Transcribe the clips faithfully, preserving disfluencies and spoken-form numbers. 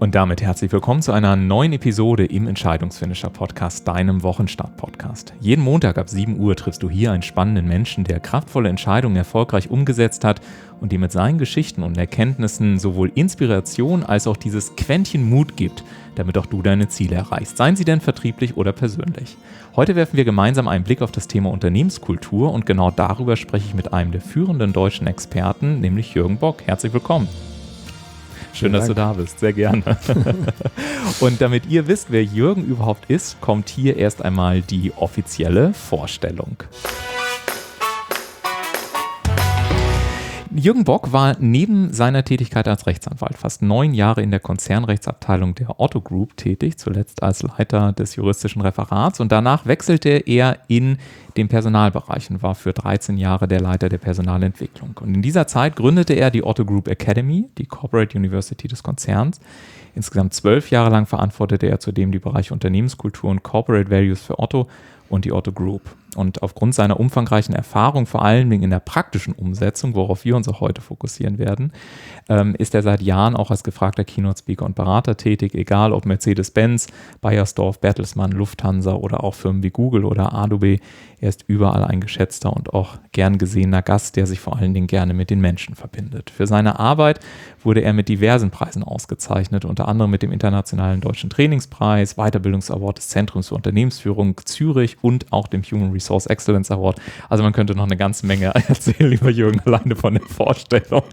Und damit herzlich willkommen zu einer neuen Episode im Entscheidungsfinisher-Podcast, deinem Wochenstart-Podcast. Jeden Montag ab sieben Uhr triffst du hier einen spannenden Menschen, der kraftvolle Entscheidungen erfolgreich umgesetzt hat und dir mit seinen Geschichten und Erkenntnissen sowohl Inspiration als auch dieses Quäntchen Mut gibt, damit auch du deine Ziele erreichst, seien sie denn vertrieblich oder persönlich. Heute werfen wir gemeinsam einen Blick auf das Thema Unternehmenskultur und genau darüber spreche ich mit einem der führenden deutschen Experten, nämlich Jürgen Bock. Herzlich willkommen. Schön, dass du da bist. Sehr gerne. Und damit ihr wisst, wer Jürgen überhaupt ist, kommt hier erst einmal die offizielle Vorstellung. Jürgen Bock war neben seiner Tätigkeit als Rechtsanwalt fast neun Jahre in der Konzernrechtsabteilung der Otto Group tätig, zuletzt als Leiter des juristischen Referats, und danach wechselte er in den Personalbereich und war für dreizehn Jahre der Leiter der Personalentwicklung. Und in dieser Zeit gründete er die Otto Group Academy, die Corporate University des Konzerns. Insgesamt zwölf Jahre lang verantwortete er zudem die Bereiche Unternehmenskultur und Corporate Values für Otto und die Otto Group. Und aufgrund seiner umfangreichen Erfahrung, vor allen Dingen in der praktischen Umsetzung, worauf wir uns auch heute fokussieren werden, ähm, ist er seit Jahren auch als gefragter Keynote-Speaker und Berater tätig, egal ob Mercedes-Benz, Bayersdorf, Bertelsmann, Lufthansa oder auch Firmen wie Google oder Adobe. Er ist überall ein geschätzter und auch gern gesehener Gast, der sich vor allen Dingen gerne mit den Menschen verbindet. Für seine Arbeit wurde er mit diversen Preisen ausgezeichnet, unter anderem mit dem Internationalen Deutschen Trainingspreis, Weiterbildungsaward des Zentrums für Unternehmensführung Zürich und auch dem Human Resource Excellence Award. Also man könnte noch eine ganze Menge erzählen, lieber Jürgen, alleine von der Vorstellung.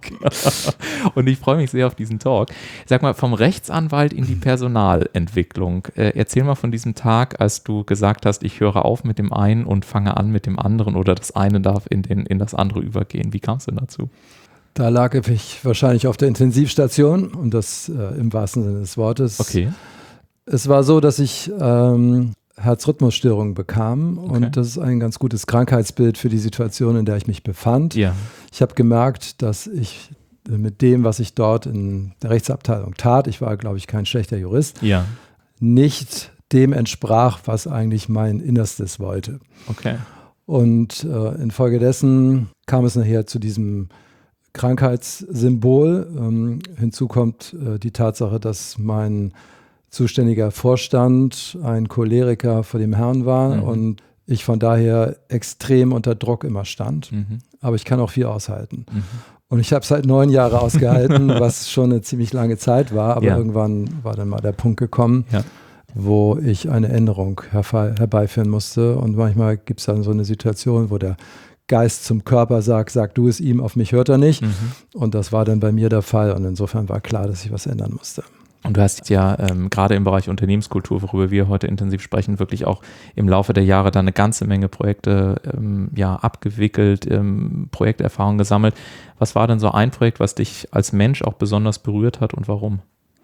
Und ich freue mich sehr auf diesen Talk. Sag mal, vom Rechtsanwalt in die Personalentwicklung. Äh, erzähl mal von diesem Tag, als du gesagt hast, ich höre auf mit dem einen und fange an mit dem anderen, oder das eine darf in, den, in das andere übergehen. Wie kam es denn dazu? Da lag ich wahrscheinlich auf der Intensivstation, und das äh, im wahrsten Sinne des Wortes. Okay. Es war so, dass ich ähm, Herzrhythmusstörungen bekam, okay. Und das ist ein ganz gutes Krankheitsbild für die Situation, in der ich mich befand. Ja. Ich habe gemerkt, dass ich mit dem, was ich dort in der Rechtsabteilung tat, ich war, glaube ich, kein schlechter Jurist, ja. nicht dem entsprach, was eigentlich mein Innerstes wollte. Okay. Und äh, infolgedessen kam es nachher zu diesem Krankheitssymbol. Ähm, hinzu kommt äh, die Tatsache, dass mein zuständiger Vorstand ein Choleriker vor dem Herrn war, mhm. und ich von daher extrem unter Druck immer stand. Mhm. Aber ich kann auch viel aushalten. Mhm. Und ich habe es halt neun Jahre ausgehalten, was schon eine ziemlich lange Zeit war. Aber ja. irgendwann war dann mal der Punkt gekommen, ja. wo ich eine Änderung herbe- herbeiführen musste. Und manchmal gibt es dann so eine Situation, wo der Geist zum Körper sagt, sag du es ihm, auf mich hört er nicht. Mhm. Und das war dann bei mir der Fall. Und insofern war klar, dass ich was ändern musste. Und du hast ja ähm, gerade im Bereich Unternehmenskultur, worüber wir heute intensiv sprechen, wirklich auch im Laufe der Jahre dann eine ganze Menge Projekte ähm, ja, abgewickelt, ähm, Projekterfahrung gesammelt. Was war denn so ein Projekt, was dich als Mensch auch besonders berührt hat und warum?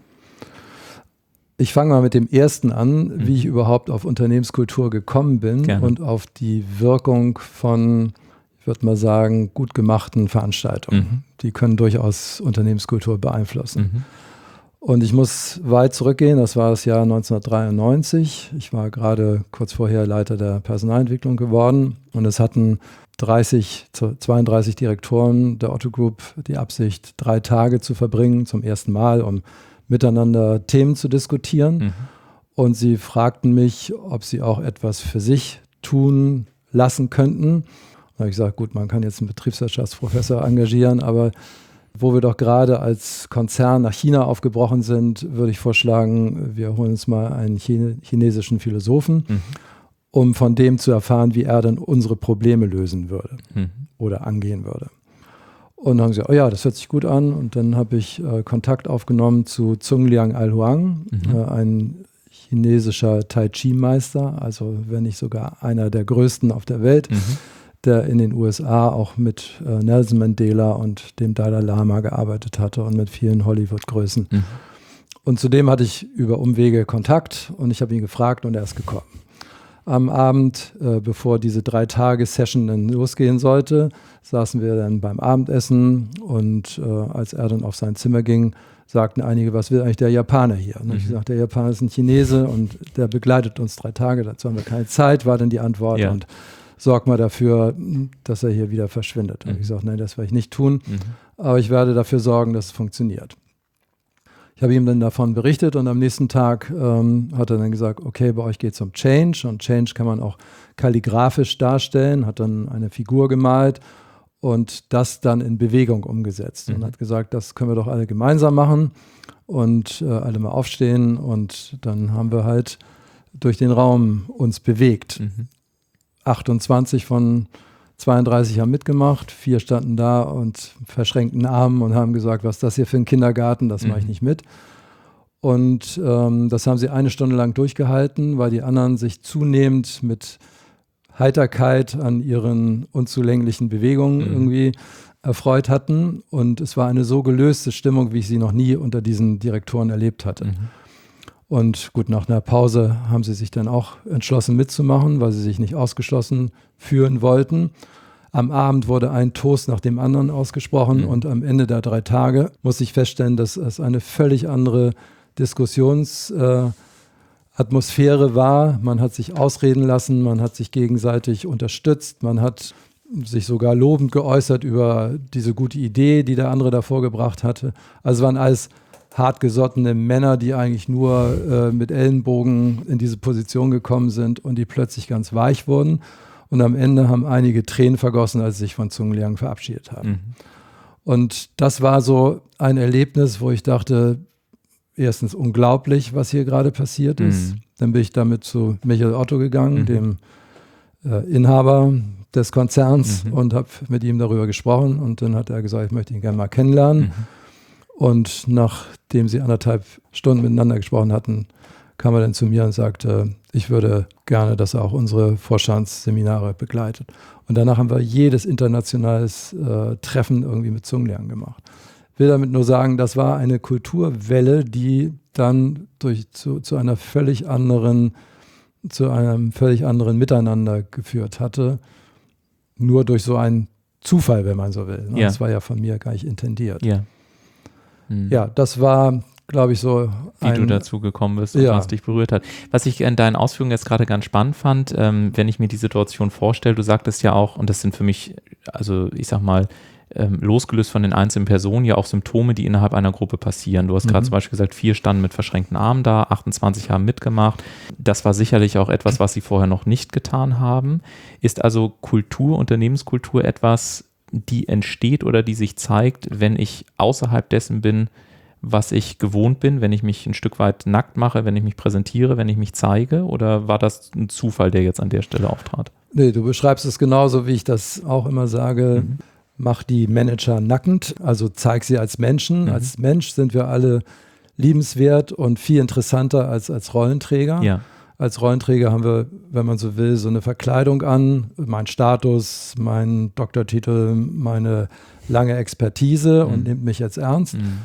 Ich fange mal mit dem ersten an, mhm. wie ich überhaupt auf Unternehmenskultur gekommen bin. Gerne. Und auf die Wirkung von, ich würde mal sagen, gut gemachten Veranstaltungen. Mhm. Die können durchaus Unternehmenskultur beeinflussen. Mhm. Und ich muss weit zurückgehen, das war das Jahr neunzehnhundertdreiundneunzig. Ich war gerade kurz vorher Leiter der Personalentwicklung geworden, und es hatten dreißig, zweiunddreißig Direktoren der Otto Group die Absicht, drei Tage zu verbringen, zum ersten Mal, um miteinander Themen zu diskutieren. Mhm. Und sie fragten mich, ob sie auch etwas für sich tun lassen könnten. Da habe ich gesagt, gut, man kann jetzt einen Betriebswirtschaftsprofessor engagieren, aber wo wir doch gerade als Konzern nach China aufgebrochen sind, würde ich vorschlagen, wir holen uns mal einen Chine- chinesischen Philosophen, mhm. um von dem zu erfahren, wie er dann unsere Probleme lösen würde, mhm. oder angehen würde. Und dann haben sie gesagt, oh ja, das hört sich gut an. Und dann habe ich äh, Kontakt aufgenommen zu Zhong Liang Alhuang, mhm. äh, ein chinesischer Tai Chi Meister, also wenn nicht sogar einer der größten auf der Welt, mhm. der in den U S A auch mit äh, Nelson Mandela und dem Dalai Lama gearbeitet hatte und mit vielen Hollywood-Größen. Mhm. Und zudem hatte ich über Umwege Kontakt, und ich habe ihn gefragt, und er ist gekommen. Am Abend, äh, bevor diese Drei-Tage-Session dann losgehen sollte, saßen wir dann beim Abendessen, und äh, als er dann auf sein Zimmer ging, sagten einige, was will eigentlich der Japaner hier? Und mhm. ich sagte, der Japaner ist ein Chinese und der begleitet uns drei Tage, dazu haben wir keine Zeit, war dann die Antwort. Ja. Und sorg mal dafür, dass er hier wieder verschwindet. Mhm. Und ich sagte, nein, das werde ich nicht tun, mhm. aber ich werde dafür sorgen, dass es funktioniert. Ich habe ihm dann davon berichtet und am nächsten Tag ähm, hat er dann gesagt, okay, bei euch geht es um Change und Change kann man auch kalligraphisch darstellen, hat dann eine Figur gemalt und das dann in Bewegung umgesetzt mhm. und hat gesagt, das können wir doch alle gemeinsam machen und äh, alle mal aufstehen und dann haben wir halt durch den Raum uns bewegt. Mhm. achtundzwanzig von zweiunddreißig haben mitgemacht, vier standen da und verschränkten Armen und haben gesagt, was ist das hier für ein Kindergarten, das mhm. mache ich nicht mit. Und ähm, das haben sie eine Stunde lang durchgehalten, weil die anderen sich zunehmend mit Heiterkeit an ihren unzulänglichen Bewegungen mhm. irgendwie erfreut hatten. Und es war eine so gelöste Stimmung, wie ich sie noch nie unter diesen Direktoren erlebt hatte. Mhm. Und gut, nach einer Pause haben sie sich dann auch entschlossen mitzumachen, weil sie sich nicht ausgeschlossen fühlen wollten. Am Abend wurde ein Toast nach dem anderen ausgesprochen mhm. und am Ende der drei Tage muss ich feststellen, dass es eine völlig andere Diskussionsatmosphäre äh, war. Man hat sich ausreden lassen, man hat sich gegenseitig unterstützt, man hat sich sogar lobend geäußert über diese gute Idee, die der andere davor gebracht hatte. Also es waren alles hartgesottene Männer, die eigentlich nur äh, mit Ellenbogen in diese Position gekommen sind und die plötzlich ganz weich wurden. Und am Ende haben einige Tränen vergossen, als sie sich von Zhong Liang verabschiedet haben. Mhm. Und das war so ein Erlebnis, wo ich dachte, erstens unglaublich, was hier gerade passiert ist. Mhm. Dann bin ich damit zu Michael Otto gegangen, mhm. dem äh, Inhaber des Konzerns mhm. und habe mit ihm darüber gesprochen. Und dann hat er gesagt, ich möchte ihn gerne mal kennenlernen. Mhm. Und nachdem sie anderthalb Stunden miteinander gesprochen hatten, kam er dann zu mir und sagte, ich würde gerne, dass er auch unsere Vorstandsseminare begleitet. Und danach haben wir jedes internationales äh, Treffen irgendwie mit Zhong Liang gemacht. Ich will damit nur sagen, das war eine Kulturwelle, die dann durch zu, zu einer völlig anderen, zu einem völlig anderen Miteinander geführt hatte. Nur durch so einen Zufall, wenn man so will. Ne? Ja. Das war ja von mir gar nicht intendiert. Ja. Hm. Ja, das war, glaube ich, so wie ein, du dazu gekommen bist und ja. was dich berührt hat. Was ich in deinen Ausführungen jetzt gerade ganz spannend fand, ähm, wenn ich mir die Situation vorstelle, du sagtest ja auch, und das sind für mich, also ich sag mal, ähm, losgelöst von den einzelnen Personen, ja auch Symptome, die innerhalb einer Gruppe passieren. Du hast mhm. gerade zum Beispiel gesagt, vier standen mit verschränkten Armen da, achtundzwanzig haben mitgemacht. Das war sicherlich auch etwas, was sie vorher noch nicht getan haben. Ist also Kultur, Unternehmenskultur etwas, die entsteht oder die sich zeigt, wenn ich außerhalb dessen bin, was ich gewohnt bin, wenn ich mich ein Stück weit nackt mache, wenn ich mich präsentiere, wenn ich mich zeige? Oder war das ein Zufall, der jetzt an der Stelle auftrat? Nee, du beschreibst es genauso, wie ich das auch immer sage. Mhm. Mach die Manager nackend, also zeig sie als Menschen. Mhm. Als Mensch sind wir alle liebenswert und viel interessanter als als Rollenträger. Ja. Als Rollenträger haben wir, wenn man so will, so eine Verkleidung an, mein Status, mein Doktortitel, meine lange Expertise mhm. und nimmt mich jetzt ernst. Mhm.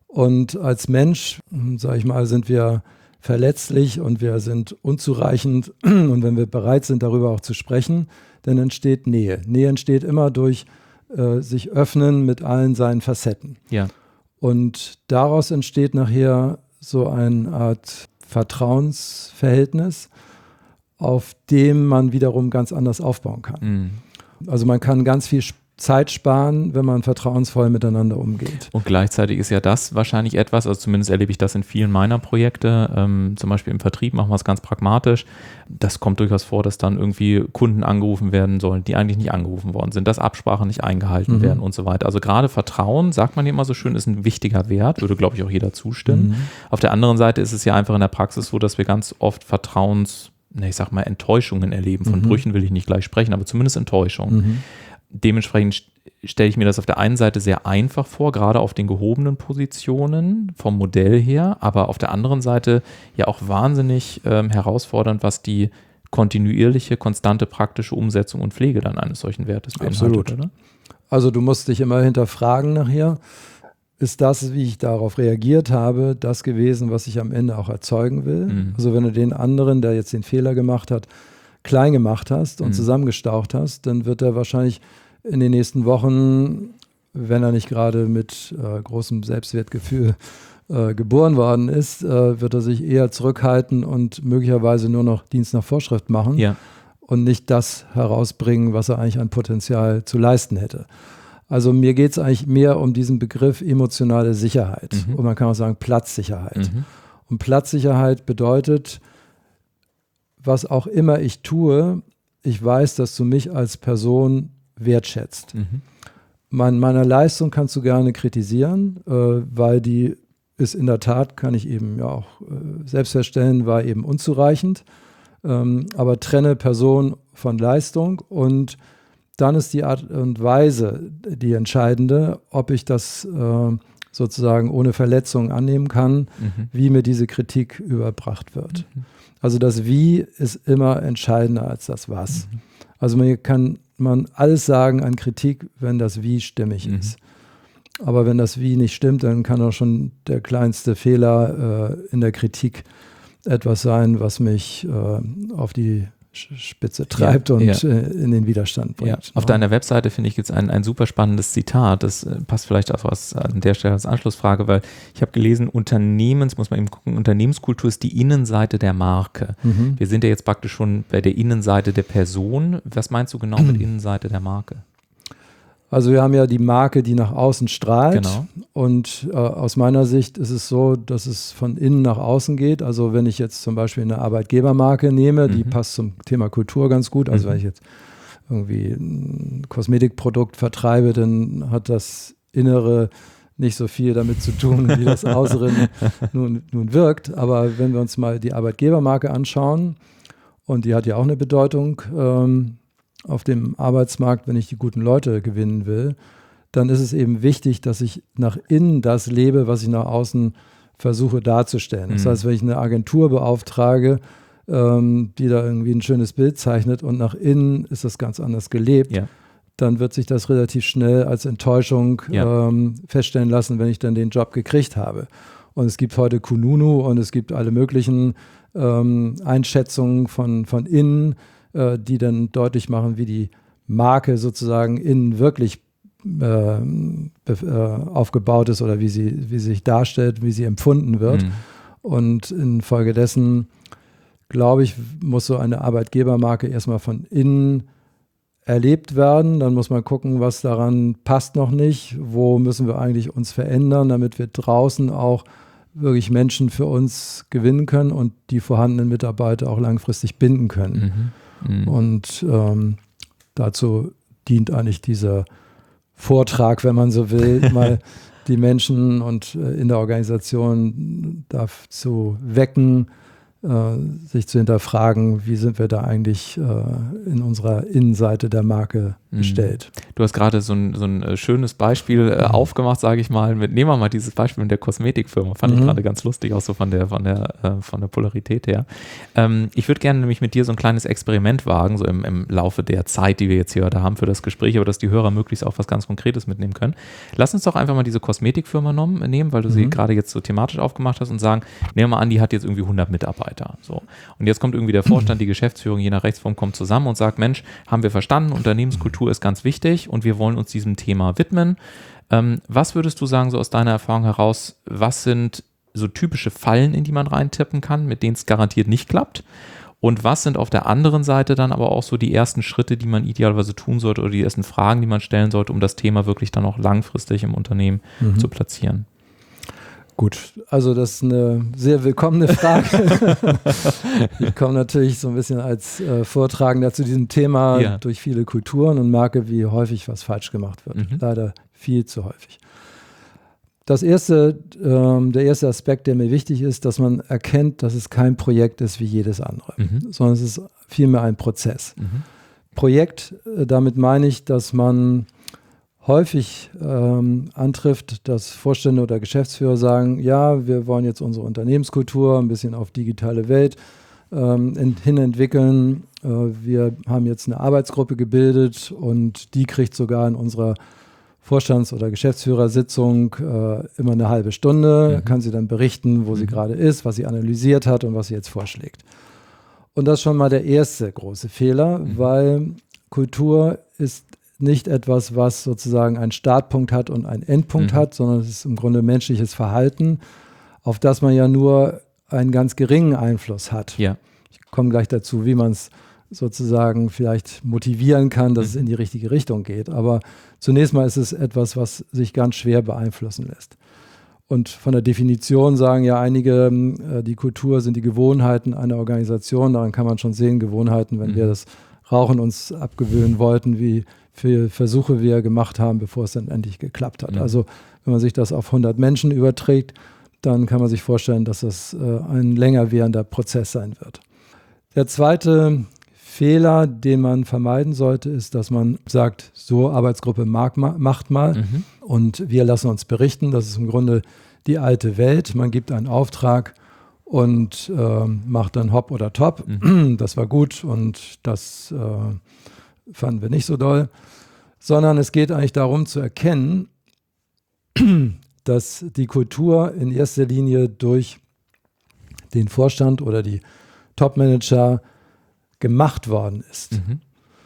Und als Mensch, sage ich mal, sind wir verletzlich und wir sind unzureichend. Und wenn wir bereit sind, darüber auch zu sprechen, dann entsteht Nähe. Nähe entsteht immer durch äh, sich öffnen mit allen seinen Facetten. Ja. Und daraus entsteht nachher so eine Art Vertrauensverhältnis, auf dem man wiederum ganz anders aufbauen kann. Mhm. Also man kann ganz viel Zeit sparen, wenn man vertrauensvoll miteinander umgeht. Und gleichzeitig ist ja das wahrscheinlich etwas, also zumindest erlebe ich das in vielen meiner Projekte, ähm, zum Beispiel im Vertrieb machen wir es ganz pragmatisch. Das kommt durchaus vor, dass dann irgendwie Kunden angerufen werden sollen, die eigentlich nicht angerufen worden sind, dass Absprachen nicht eingehalten mhm. werden und so weiter. Also gerade Vertrauen, sagt man ja immer so schön, ist ein wichtiger Wert, würde glaube ich auch jeder zustimmen. Mhm. Auf der anderen Seite ist es ja einfach in der Praxis so, dass wir ganz oft Vertrauens, ne, ich sag mal Enttäuschungen erleben. Von mhm. Brüchen will ich nicht gleich sprechen, aber zumindest Enttäuschungen. Mhm. Dementsprechend stelle ich mir das auf der einen Seite sehr einfach vor, gerade auf den gehobenen Positionen vom Modell her, aber auf der anderen Seite ja auch wahnsinnig ähm, herausfordernd, was die kontinuierliche, konstante praktische Umsetzung und Pflege dann eines solchen Wertes beinhaltet. Absolut. Oder? Also du musst dich immer hinterfragen nachher, ist das, wie ich darauf reagiert habe, das gewesen, was ich am Ende auch erzeugen will? Mhm. Also wenn du den anderen, der jetzt den Fehler gemacht hat, klein gemacht hast und mhm. zusammengestaucht hast, dann wird er wahrscheinlich in den nächsten Wochen, wenn er nicht gerade mit äh, großem Selbstwertgefühl äh, geboren worden ist, äh, wird er sich eher zurückhalten und möglicherweise nur noch Dienst nach Vorschrift machen ja. und nicht das herausbringen, was er eigentlich an Potenzial zu leisten hätte. Also mir geht es eigentlich mehr um diesen Begriff emotionale Sicherheit. Mhm. Und man kann auch sagen Platzsicherheit. Mhm. Und Platzsicherheit bedeutet, was auch immer ich tue, ich weiß, dass du mich als Person wertschätzt. Mhm. Mein, meine Leistung kannst du gerne kritisieren, äh, weil die ist in der Tat, kann ich eben ja auch äh, selbst feststellen, war eben unzureichend. Ähm, aber trenne Person von Leistung und dann ist die Art und Weise die entscheidende, ob ich das äh, sozusagen ohne Verletzung annehmen kann, Mhm. wie mir diese Kritik überbracht wird. Mhm. Also das Wie ist immer entscheidender als das Was. Mhm. Also man kann man alles sagen an Kritik, wenn das Wie stimmig Mhm. ist. Aber wenn das Wie nicht stimmt, dann kann auch schon der kleinste Fehler äh, in der Kritik etwas sein, was mich äh, auf die Spitze treibt ja, und ja. Äh, in den Widerstand bringt. Ja. Auf ja. deiner Webseite, finde ich, gibt es ein, ein super spannendes Zitat. Das äh, passt vielleicht auch was an der Stelle als Anschlussfrage, weil ich habe gelesen, Unternehmens, muss man eben gucken, Unternehmenskultur ist die Innenseite der Marke. Mhm. Wir sind ja jetzt praktisch schon bei der Innenseite der Person. Was meinst du genau mit Innenseite der Marke? Also wir haben ja die Marke, die nach außen strahlt. Genau. Und äh, aus meiner Sicht ist es so, dass es von innen nach außen geht. Also wenn ich jetzt zum Beispiel eine Arbeitgebermarke nehme, mhm. die passt zum Thema Kultur ganz gut. Also mhm. wenn ich jetzt irgendwie ein Kosmetikprodukt vertreibe, dann hat das Innere nicht so viel damit zu tun, wie das Äußere nun, nun wirkt. Aber wenn wir uns mal die Arbeitgebermarke anschauen, und die hat ja auch eine Bedeutung, ähm, auf dem Arbeitsmarkt, wenn ich die guten Leute gewinnen will, dann ist es eben wichtig, dass ich nach innen das lebe, was ich nach außen versuche darzustellen. Das mhm. heißt, wenn ich eine Agentur beauftrage, ähm, die da irgendwie ein schönes Bild zeichnet und nach innen ist das ganz anders gelebt, ja. dann wird sich das relativ schnell als Enttäuschung ja. ähm, feststellen lassen, wenn ich dann den Job gekriegt habe. Und es gibt heute Kununu und es gibt alle möglichen ähm, Einschätzungen von, von innen, die dann deutlich machen, wie die Marke sozusagen innen wirklich äh, äh, aufgebaut ist oder wie sie, wie sie sich darstellt, wie sie empfunden wird. Mhm. Und infolgedessen, glaube ich, muss so eine Arbeitgebermarke erstmal von innen erlebt werden. Dann muss man gucken, was daran passt noch nicht, wo müssen wir eigentlich uns verändern, damit wir draußen auch wirklich Menschen für uns gewinnen können und die vorhandenen Mitarbeiter auch langfristig binden können. Mhm. Mhm. Und ähm, dazu dient eigentlich dieser Vortrag, wenn man so will, mal die Menschen und äh, in der Organisation dazu wecken, äh, sich zu hinterfragen, wie sind wir da eigentlich äh, in unserer Innenseite der Marke mhm. gestellt. Du hast gerade so ein, so ein schönes Beispiel äh, mhm. aufgemacht, sage ich mal. Mit, nehmen wir mal dieses Beispiel mit der Kosmetikfirma. Fand mhm. ich gerade ganz lustig, auch so von der, von der, äh, von der Polarität her. Ähm, ich würde gerne nämlich mit dir so ein kleines Experiment wagen, so im, im Laufe der Zeit, die wir jetzt hier heute haben für das Gespräch, aber dass die Hörer möglichst auch was ganz Konkretes mitnehmen können. Lass uns doch einfach mal diese Kosmetikfirma nehmen, weil du mhm. sie gerade jetzt so thematisch aufgemacht hast und sagen, nehmen wir mal an, die hat jetzt irgendwie hundert Mitarbeiter. So. Und jetzt kommt irgendwie der Vorstand, die Geschäftsführung, je nach Rechtsform, kommt zusammen und sagt, Mensch, haben wir verstanden, Unternehmenskultur ist ganz wichtig und wir wollen uns diesem Thema widmen. Ähm, was würdest du sagen, so aus deiner Erfahrung heraus, was sind so typische Fallen, in die man reintippen kann, mit denen es garantiert nicht klappt? Und was sind auf der anderen Seite dann aber auch so die ersten Schritte, die man idealerweise tun sollte oder die ersten Fragen, die man stellen sollte, um das Thema wirklich dann auch langfristig im Unternehmen mhm. zu platzieren? Gut, also das ist eine sehr willkommene Frage. Ich komme natürlich so ein bisschen als äh, Vortragender zu diesem Thema ja. durch viele Kulturen und merke, wie häufig was falsch gemacht wird. Mhm. Leider viel zu häufig. Das erste, ähm, der erste Aspekt, der mir wichtig ist, dass man erkennt, dass es kein Projekt ist wie jedes andere, mhm. sondern es ist vielmehr ein Prozess. Mhm. Projekt, äh, damit meine ich, dass man häufig ähm, antrifft, dass Vorstände oder Geschäftsführer sagen, ja, wir wollen jetzt unsere Unternehmenskultur ein bisschen auf digitale Welt ähm, in, hin entwickeln. Äh, wir haben jetzt eine Arbeitsgruppe gebildet und die kriegt sogar in unserer Vorstands- oder Geschäftsführersitzung äh, immer eine halbe Stunde, mhm. kann sie dann berichten, wo mhm. sie gerade ist, was sie analysiert hat und was sie jetzt vorschlägt. Und das ist schon mal der erste große Fehler, mhm. weil Kultur ist nicht etwas, was sozusagen einen Startpunkt hat und einen Endpunkt mhm. hat, sondern es ist im Grunde menschliches Verhalten, auf das man ja nur einen ganz geringen Einfluss hat. Ja. Ich komme gleich dazu, wie man es sozusagen vielleicht motivieren kann, dass mhm. es in die richtige Richtung geht. Aber zunächst mal ist es etwas, was sich ganz schwer beeinflussen lässt. Und von der Definition sagen ja einige, äh, die Kultur sind die Gewohnheiten einer Organisation. Daran kann man schon sehen, Gewohnheiten, wenn mhm. wir das Rauchen uns abgewöhnen wollten, wie viele Versuche wir gemacht haben, bevor es dann endlich geklappt hat. Mhm. Also wenn man sich das auf hundert Menschen überträgt, dann kann man sich vorstellen, dass das äh, ein länger währender Prozess sein wird. Der zweite Fehler, den man vermeiden sollte, ist, dass man sagt, so Arbeitsgruppe mag, macht mal mhm. und wir lassen uns berichten. Das ist im Grunde die alte Welt. Man gibt einen Auftrag und äh, macht dann hopp oder top. Mhm. Das war gut und das äh, fanden wir nicht so doll. Sondern es geht eigentlich darum zu erkennen, dass die Kultur in erster Linie durch den Vorstand oder die Top-Manager gemacht worden ist. Mhm.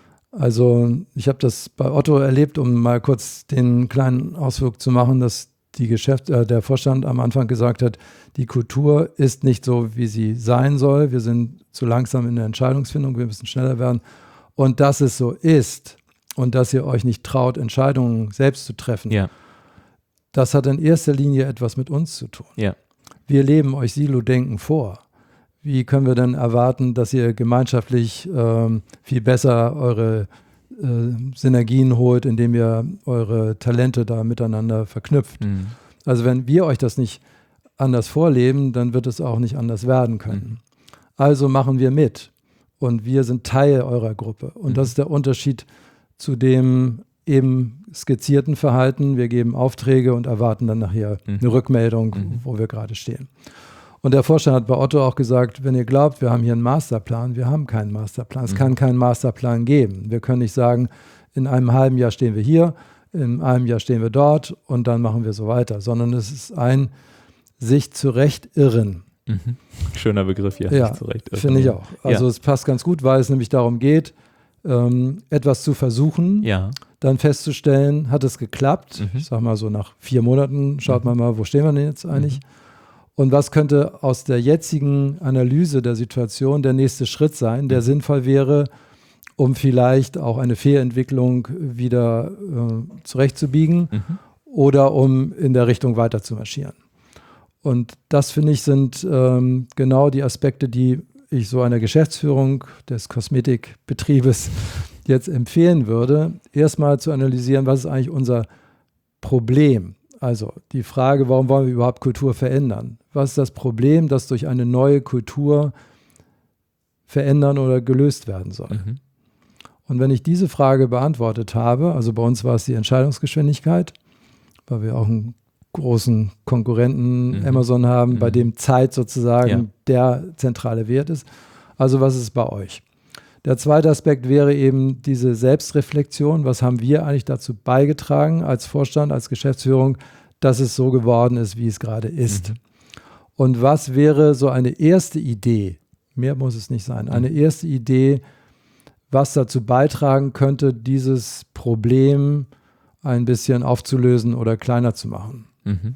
Also ich habe das bei Otto erlebt, um mal kurz den kleinen Ausflug zu machen, dass die Geschäft, äh, der Vorstand am Anfang gesagt hat, die Kultur ist nicht so, wie sie sein soll. Wir sind zu langsam in der Entscheidungsfindung, wir müssen schneller werden. Und dass es so ist und dass ihr euch nicht traut, Entscheidungen selbst zu treffen, ja. das hat in erster Linie etwas mit uns zu tun. Ja. Wir leben euch Silo-Denken vor. Wie können wir denn erwarten, dass ihr gemeinschaftlich ähm, viel besser eure äh, Synergien holt, indem ihr eure Talente da miteinander verknüpft? Mhm. Also wenn wir euch das nicht anders vorleben, dann wird es auch nicht anders werden können. Mhm. Also machen wir mit und wir sind Teil eurer Gruppe. Und mhm. das ist der Unterschied zu dem eben skizzierten Verhalten. Wir geben Aufträge und erwarten dann nachher mhm. eine Rückmeldung, mhm. wo wir gerade stehen. Und der Vorstand hat bei Otto auch gesagt, wenn ihr glaubt, wir haben hier einen Masterplan, wir haben keinen Masterplan. Es mhm. kann keinen Masterplan geben. Wir können nicht sagen, in einem halben Jahr stehen wir hier, in einem Jahr stehen wir dort und dann machen wir so weiter, sondern es ist ein sich zurechtirren. Mhm. Schöner Begriff hier. Ja, finde ich auch. Also ja. es passt ganz gut, weil es nämlich darum geht, ähm, etwas zu versuchen, ja. dann festzustellen, hat es geklappt. Mhm. Ich sag mal so nach vier Monaten, schaut mhm. man mal, wo stehen wir denn jetzt eigentlich? Mhm. Und was könnte aus der jetzigen Analyse der Situation der nächste Schritt sein, der mhm. sinnvoll wäre, um vielleicht auch eine Fehlentwicklung wieder äh, zurechtzubiegen mhm. oder um in der Richtung weiter zu marschieren. Und das, finde ich, sind ähm, genau die Aspekte, die ich so einer Geschäftsführung des Kosmetikbetriebes jetzt empfehlen würde, erstmal zu analysieren, was ist eigentlich unser Problem? Also die Frage, warum wollen wir überhaupt Kultur verändern? Was ist das Problem, das durch eine neue Kultur verändern oder gelöst werden soll? Mhm. Und wenn ich diese Frage beantwortet habe, also bei uns war es die Entscheidungsgeschwindigkeit, weil wir auch einen großen Konkurrenten mhm. Amazon haben, mhm. bei dem Zeit sozusagen ja. der zentrale Wert ist. Also was ist bei euch? Der zweite Aspekt wäre eben diese Selbstreflexion. Was haben wir eigentlich dazu beigetragen als Vorstand, als Geschäftsführung, dass es so geworden ist, wie es gerade ist? Mhm. Und was wäre so eine erste Idee, mehr muss es nicht sein, eine erste Idee, was dazu beitragen könnte, dieses Problem ein bisschen aufzulösen oder kleiner zu machen? Mhm.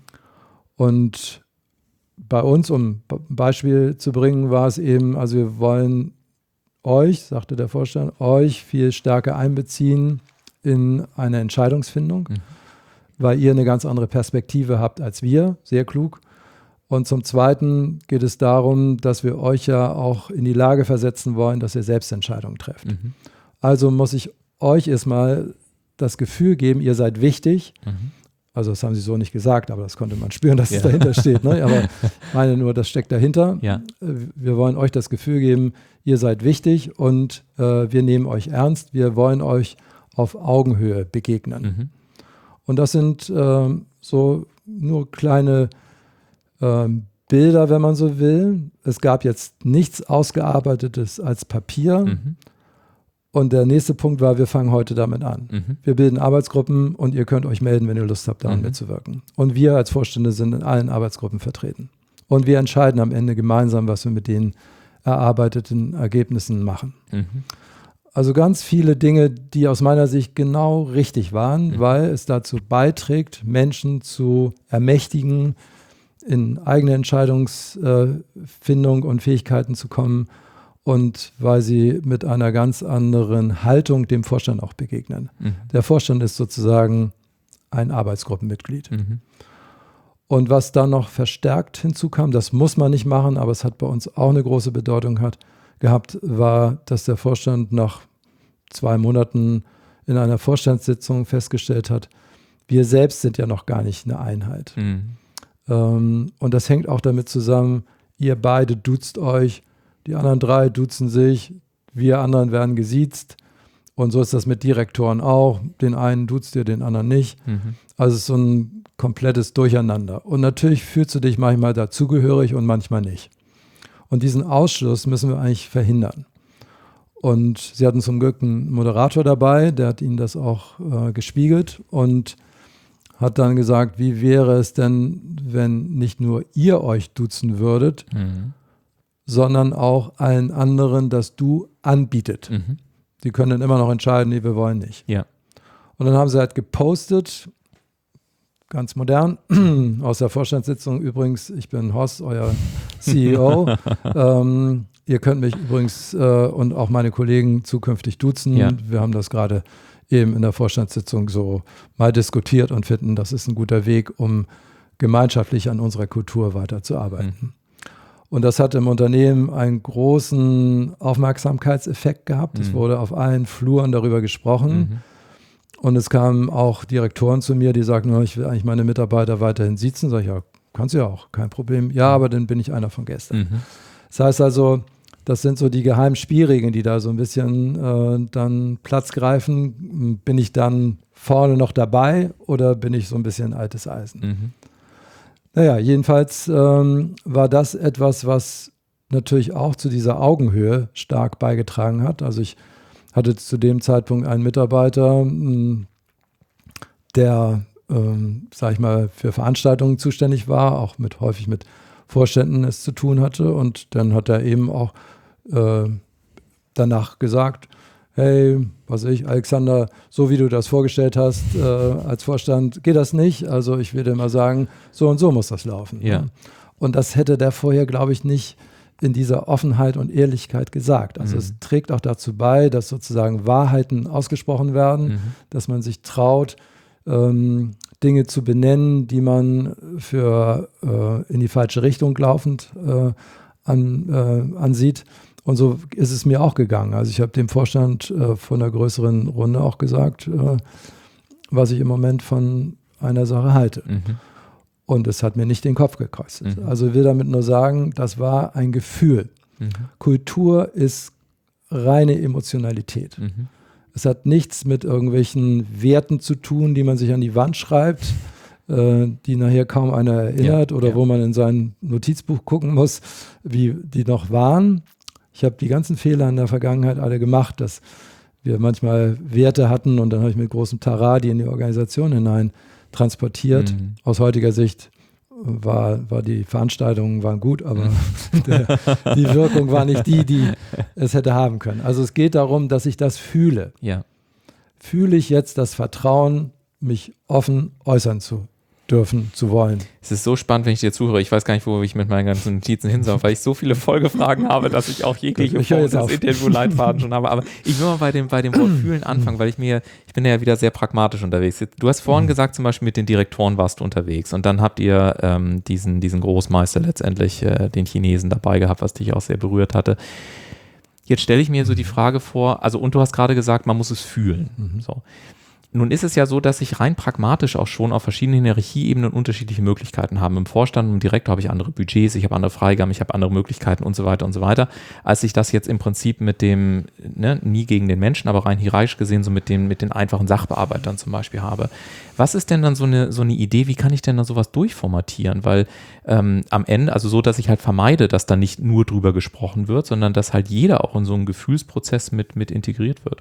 Und bei uns, um ein Beispiel zu bringen, war es eben, also wir wollen euch, sagte der Vorstand, euch viel stärker einbeziehen in eine Entscheidungsfindung, mhm. weil ihr eine ganz andere Perspektive habt als wir, sehr klug. Und zum Zweiten geht es darum, dass wir euch ja auch in die Lage versetzen wollen, dass ihr selbst Entscheidungen trefft. Mhm. Also muss ich euch erstmal das Gefühl geben, ihr seid wichtig. Mhm. Also das haben sie so nicht gesagt, aber das konnte man spüren, dass ja. es dahinter steht. Ne? Aber ich meine nur, das steckt dahinter. Ja. Wir wollen euch das Gefühl geben, ihr seid wichtig und äh, wir nehmen euch ernst. Wir wollen euch auf Augenhöhe begegnen. Mhm. Und das sind äh, so nur kleine äh, Bilder, wenn man so will. Es gab jetzt nichts Ausgearbeitetes als Papier. Mhm. Und der nächste Punkt war, wir fangen heute damit an. Mhm. Wir bilden Arbeitsgruppen und ihr könnt euch melden, wenn ihr Lust habt, daran mhm. mitzuwirken. Und wir als Vorstände sind in allen Arbeitsgruppen vertreten. Und wir entscheiden am Ende gemeinsam, was wir mit den erarbeiteten Ergebnissen machen. Mhm. Also ganz viele Dinge, die aus meiner Sicht genau richtig waren, mhm. weil es dazu beiträgt, Menschen zu ermächtigen, in eigene Entscheidungsfindung und Fähigkeiten zu kommen und weil sie mit einer ganz anderen Haltung dem Vorstand auch begegnen. Mhm. Der Vorstand ist sozusagen ein Arbeitsgruppenmitglied. Mhm. Und was dann noch verstärkt hinzukam, das muss man nicht machen, aber es hat bei uns auch eine große Bedeutung hat, gehabt, war, dass der Vorstand nach zwei Monaten in einer Vorstandssitzung festgestellt hat, wir selbst sind ja noch gar nicht eine Einheit. Mhm. Ähm, und das hängt auch damit zusammen, ihr beide duzt euch, die anderen drei duzen sich, wir anderen werden gesiezt. Und so ist das mit Direktoren auch. Den einen duzt ihr, den anderen nicht. Mhm. Also es ist so ein komplettes Durcheinander. Und natürlich fühlst du dich manchmal dazugehörig und manchmal nicht. Und diesen Ausschluss müssen wir eigentlich verhindern. Und sie hatten zum Glück einen Moderator dabei, der hat ihnen das auch äh, gespiegelt und hat dann gesagt, wie wäre es denn, wenn nicht nur ihr euch duzen würdet, mhm. sondern auch allen anderen das Du anbietet. Mhm. Die können dann immer noch entscheiden, nee, wir wollen nicht. Ja. Und dann haben sie halt gepostet, ganz modern, aus der Vorstandssitzung übrigens, ich bin Horst, euer C E O. ähm, ihr könnt mich übrigens äh, und auch meine Kollegen zukünftig duzen. Ja. Wir haben das gerade eben in der Vorstandssitzung so mal diskutiert und finden, das ist ein guter Weg, um gemeinschaftlich an unserer Kultur weiterzuarbeiten. Mhm. Und das hat im Unternehmen einen großen Aufmerksamkeitseffekt gehabt. Es mhm. wurde auf allen Fluren darüber gesprochen. Mhm. Und es kamen auch Direktoren zu mir, die sagten, ich will eigentlich meine Mitarbeiter weiterhin siezen. Sag ich, ja, kannst du ja auch, kein Problem. Ja, aber dann bin ich einer von gestern. Mhm. Das heißt also, das sind so die geheimen Spielregeln, die da so ein bisschen äh, dann Platz greifen. Bin ich dann vorne noch dabei oder bin ich so ein bisschen altes Eisen? Mhm. Naja, jedenfalls ähm, war das etwas, was natürlich auch zu dieser Augenhöhe stark beigetragen hat. Also ich hatte zu dem Zeitpunkt einen Mitarbeiter, der, ähm, sag ich mal, für Veranstaltungen zuständig war, auch mit häufig mit Vorständen es zu tun hatte. Und dann hat er eben auch äh, danach gesagt, hey, was weiß ich, Alexander, so wie du das vorgestellt hast äh, als Vorstand, geht das nicht. Also ich würde mal sagen, so und so muss das laufen. Ja. Ne? Und das hätte der vorher, glaube ich, nicht in dieser Offenheit und Ehrlichkeit gesagt. Also mhm. es trägt auch dazu bei, dass sozusagen Wahrheiten ausgesprochen werden, mhm. dass man sich traut, ähm, Dinge zu benennen, die man für äh, in die falsche Richtung laufend äh, an, äh, ansieht. Und so ist es mir auch gegangen. Also ich habe dem Vorstand äh, von einer größeren Runde auch gesagt, äh, was ich im Moment von einer Sache halte. Mhm. Und es hat mir nicht den Kopf gekostet. Mhm. Also ich will damit nur sagen, das war ein Gefühl. Mhm. Kultur ist reine Emotionalität. Mhm. Es hat nichts mit irgendwelchen Werten zu tun, die man sich an die Wand schreibt, äh, die nachher kaum einer erinnert ja, oder ja. wo man in sein Notizbuch gucken muss, wie die noch waren. Ich habe die ganzen Fehler in der Vergangenheit alle gemacht, dass wir manchmal Werte hatten und dann habe ich mit großem Tara die in die Organisation hinein transportiert. Mhm. Aus heutiger Sicht war, war die Veranstaltungen waren gut, aber der, die Wirkung war nicht die, die es hätte haben können. Also es geht darum, dass ich das fühle. Ja. Fühle ich jetzt das Vertrauen, mich offen äußern zu dürfen, zu wollen. Es ist so spannend, wenn ich dir zuhöre. Ich weiß gar nicht, wo ich mit meinen ganzen Notizen hin soll, weil ich so viele Folgefragen habe, dass ich auch jegliche Form des Interview-Leitfaden schon habe. Aber ich will mal bei dem, bei dem Wort Fühlen anfangen, weil ich mir, ich bin ja wieder sehr pragmatisch unterwegs. Du hast vorhin mhm. gesagt, zum Beispiel mit den Direktoren warst du unterwegs und dann habt ihr ähm, diesen, diesen Großmeister letztendlich, äh, den Chinesen dabei gehabt, was dich auch sehr berührt hatte. Jetzt stelle ich mir so die Frage vor, also und du hast gerade gesagt, man muss es fühlen. Mhm. So. Nun ist es ja so, dass ich rein pragmatisch auch schon auf verschiedenen Hierarchieebenen unterschiedliche Möglichkeiten habe. Im Vorstand und im Direktor habe ich andere Budgets, ich habe andere Freigaben, ich habe andere Möglichkeiten und so weiter und so weiter, als ich das jetzt im Prinzip mit dem, ne, nie gegen den Menschen, aber rein hierarchisch gesehen, so mit den, mit den einfachen Sachbearbeitern zum Beispiel habe. Was ist denn dann so eine, so eine Idee, wie kann ich denn da sowas durchformatieren? Weil ähm, am Ende, also so, dass ich halt vermeide, dass da nicht nur drüber gesprochen wird, sondern dass halt jeder auch in so einen Gefühlsprozess mit, mit integriert wird.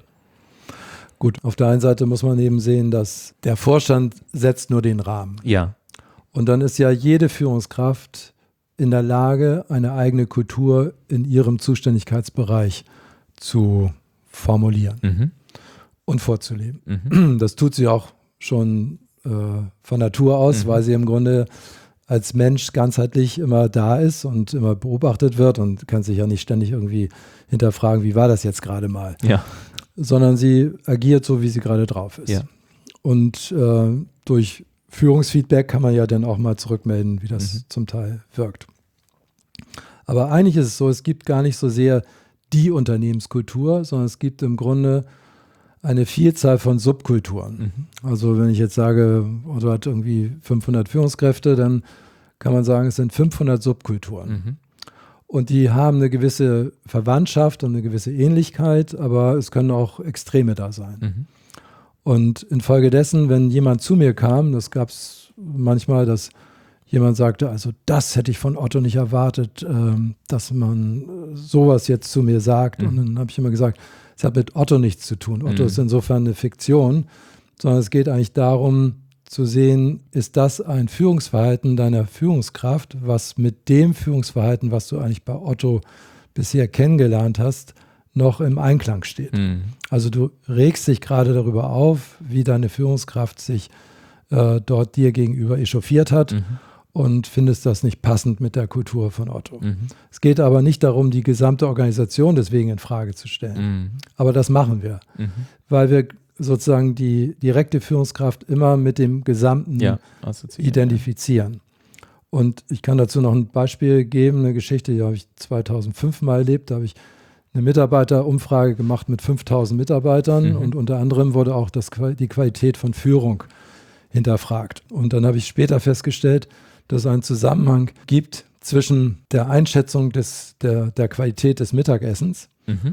Gut, auf der einen Seite muss man eben sehen, dass der Vorstand setzt nur den Rahmen. Ja. Und dann ist ja jede Führungskraft in der Lage, eine eigene Kultur in ihrem Zuständigkeitsbereich zu formulieren mhm. und vorzuleben. Mhm. Das tut sie auch schon äh, von Natur aus, mhm. weil sie im Grunde als Mensch ganzheitlich immer da ist und immer beobachtet wird und kann sich ja nicht ständig irgendwie hinterfragen, wie war das jetzt gerade mal, ja. sondern sie agiert so, wie sie gerade drauf ist. Ja. Und äh, durch Führungsfeedback kann man ja dann auch mal zurückmelden, wie das mhm. zum Teil wirkt. Aber eigentlich ist es so, es gibt gar nicht so sehr die Unternehmenskultur, sondern es gibt im Grunde eine Vielzahl von Subkulturen. Mhm. Also wenn ich jetzt sage, Otto hat irgendwie fünfhundert Führungskräfte, dann kann man sagen, es sind fünfhundert Subkulturen. Mhm. Und die haben eine gewisse Verwandtschaft und eine gewisse Ähnlichkeit, aber es können auch Extreme da sein. Mhm. Und infolgedessen, wenn jemand zu mir kam, das gab es manchmal, dass jemand sagte, also das hätte ich von Otto nicht erwartet, ähm, dass man sowas jetzt zu mir sagt. Mhm. Und dann habe ich immer gesagt, es hat mit Otto nichts zu tun. Otto mhm. ist insofern eine Fiktion, sondern es geht eigentlich darum zu sehen, ist das ein Führungsverhalten deiner Führungskraft, was mit dem Führungsverhalten, was du eigentlich bei Otto bisher kennengelernt hast, noch im Einklang steht. Mhm. Also du regst dich gerade darüber auf, wie deine Führungskraft sich äh, dort dir gegenüber echauffiert hat. Mhm. Und findest das nicht passend mit der Kultur von Otto. Mhm. Es geht aber nicht darum, die gesamte Organisation deswegen in Frage zu stellen. Mhm. Aber das machen wir, mhm. weil wir sozusagen die direkte Führungskraft immer mit dem Gesamten ja, identifizieren. Ja. Und ich kann dazu noch ein Beispiel geben, eine Geschichte, die habe ich zweitausendfünf mal erlebt. Da habe ich eine Mitarbeiterumfrage gemacht mit fünftausend Mitarbeitern mhm. und unter anderem wurde auch das, die Qualität von Führung hinterfragt. Und dann habe ich später festgestellt, dass es einen Zusammenhang gibt zwischen der Einschätzung des, der, der Qualität des Mittagessens mhm.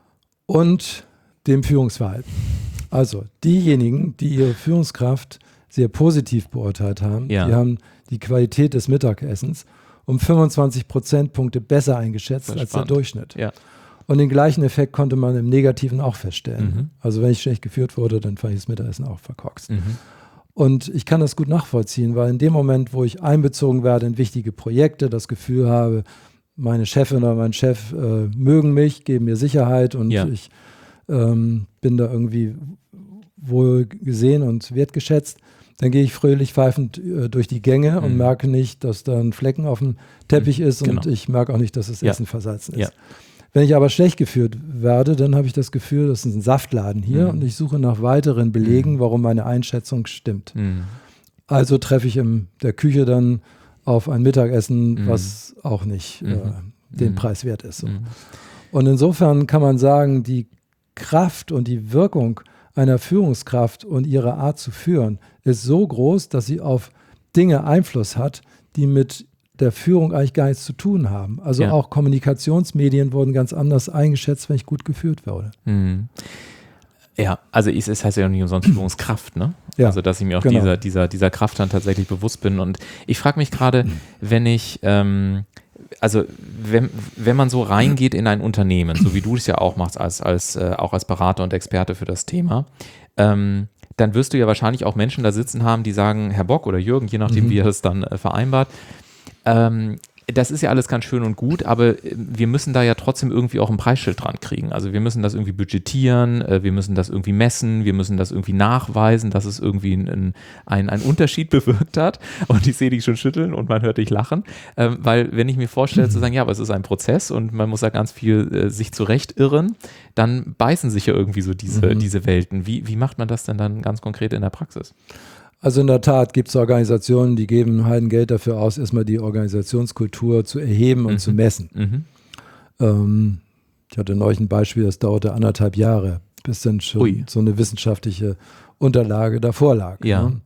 und dem Führungsverhalten. Also diejenigen, die ihre Führungskraft sehr positiv beurteilt haben, ja. die haben die Qualität des Mittagessens um fünfundzwanzig Prozentpunkte besser eingeschätzt als der Durchschnitt. Ja. Und den gleichen Effekt konnte man im Negativen auch feststellen. Mhm. Also wenn ich schlecht geführt wurde, dann fand ich das Mittagessen auch verkorkst. Mhm. Und ich kann das gut nachvollziehen, weil in dem Moment, wo ich einbezogen werde in wichtige Projekte, das Gefühl habe, meine Chefin oder mein Chef äh, mögen mich, geben mir Sicherheit und ja. ich ähm, bin da irgendwie wohl gesehen und wertgeschätzt, dann gehe ich fröhlich pfeifend äh, durch die Gänge mhm. und merke nicht, dass da ein Flecken auf dem Teppich mhm. ist genau. und ich merke auch nicht, dass das Essen ja. versalzen ist. Ja. Wenn ich aber schlecht geführt werde, dann habe ich das Gefühl, das ist ein Saftladen hier mhm. und ich suche nach weiteren Belegen, mhm. warum meine Einschätzung stimmt. Mhm. Also treffe ich in der Küche dann auf ein Mittagessen, mhm. was auch nicht mhm. äh, den mhm. Preis wert ist. So. Mhm. Und insofern kann man sagen, die Kraft und die Wirkung einer Führungskraft und ihre Art zu führen ist so groß, dass sie auf Dinge Einfluss hat, die mit der Führung eigentlich gar nichts zu tun haben. Also ja. auch Kommunikationsmedien wurden ganz anders eingeschätzt, wenn ich gut geführt wurde. Mhm. Ja, also es das heißt ja nicht umsonst Führungskraft, ne? Ja, also dass ich mir auch genau. dieser, dieser, dieser Kraft dann tatsächlich bewusst bin. Und ich frage mich gerade, wenn ich, ähm, also wenn, wenn man so reingeht in ein Unternehmen, so wie du es ja auch machst, als, als, äh, auch als Berater und Experte für das Thema, ähm, dann wirst du ja wahrscheinlich auch Menschen da sitzen haben, die sagen, Herr Bock oder Jürgen, je nachdem, mhm. wie ihr das dann äh, vereinbart, Ähm, das ist ja alles ganz schön und gut, aber wir müssen da ja trotzdem irgendwie auch ein Preisschild dran kriegen. Also wir müssen das irgendwie budgetieren, äh, wir müssen das irgendwie messen, wir müssen das irgendwie nachweisen, dass es irgendwie einen ein, ein Unterschied bewirkt hat. Und ich sehe dich schon schütteln und man hört dich lachen, ähm, weil wenn ich mir vorstelle zu sagen, ja, aber es ist ein Prozess und man muss da ganz viel äh, sich zurecht-irren, dann beißen sich ja irgendwie so diese, mhm. diese Welten. Wie, wie macht man das denn dann ganz konkret in der Praxis? Also in der Tat gibt es Organisationen, die geben Heidengeld dafür aus, erstmal die Organisationskultur zu erheben und mhm. zu messen. Mhm. Ähm, ich hatte neulich ein Beispiel, das dauerte anderthalb Jahre, bis dann schon Ui. so eine wissenschaftliche Unterlage davor lag. Ja. Ne?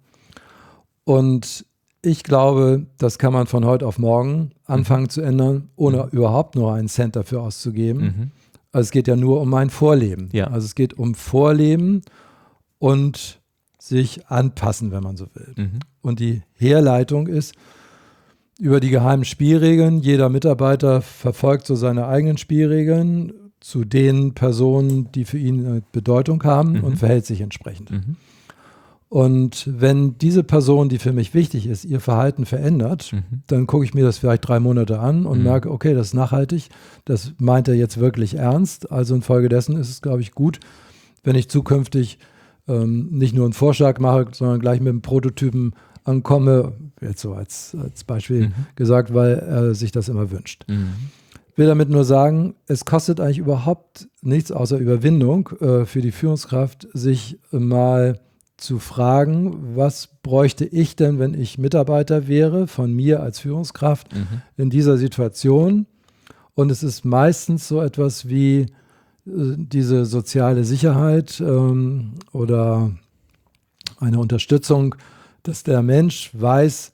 Und ich glaube, das kann man von heute auf morgen anfangen mhm. zu ändern, ohne mhm. überhaupt nur einen Cent dafür auszugeben. Mhm. Also es geht ja nur um mein Vorleben. Ja. Also es geht um Vorleben und sich anpassen, wenn man so will. Mhm. Und die Herleitung ist über die geheimen Spielregeln. Jeder Mitarbeiter verfolgt so seine eigenen Spielregeln zu den Personen, die für ihn eine Bedeutung haben mhm. und verhält sich entsprechend. Mhm. Und wenn diese Person, die für mich wichtig ist, ihr Verhalten verändert, mhm. dann gucke ich mir das vielleicht drei Monate an und mhm. merke, okay, das ist nachhaltig, das meint er jetzt wirklich ernst. Also infolgedessen ist es, glaube ich, gut, wenn ich zukünftig Ähm, nicht nur einen Vorschlag mache, sondern gleich mit dem Prototypen ankomme, jetzt so als, als Beispiel mhm. gesagt, weil er sich das immer wünscht. Mhm. Will damit nur sagen, es kostet eigentlich überhaupt nichts außer Überwindung äh, für die Führungskraft, sich mal zu fragen, was bräuchte ich denn, wenn ich Mitarbeiter wäre, von mir als Führungskraft mhm. in dieser Situation. Und es ist meistens so etwas wie äh, diese soziale Sicherheit ähm, oder eine Unterstützung, dass der Mensch weiß,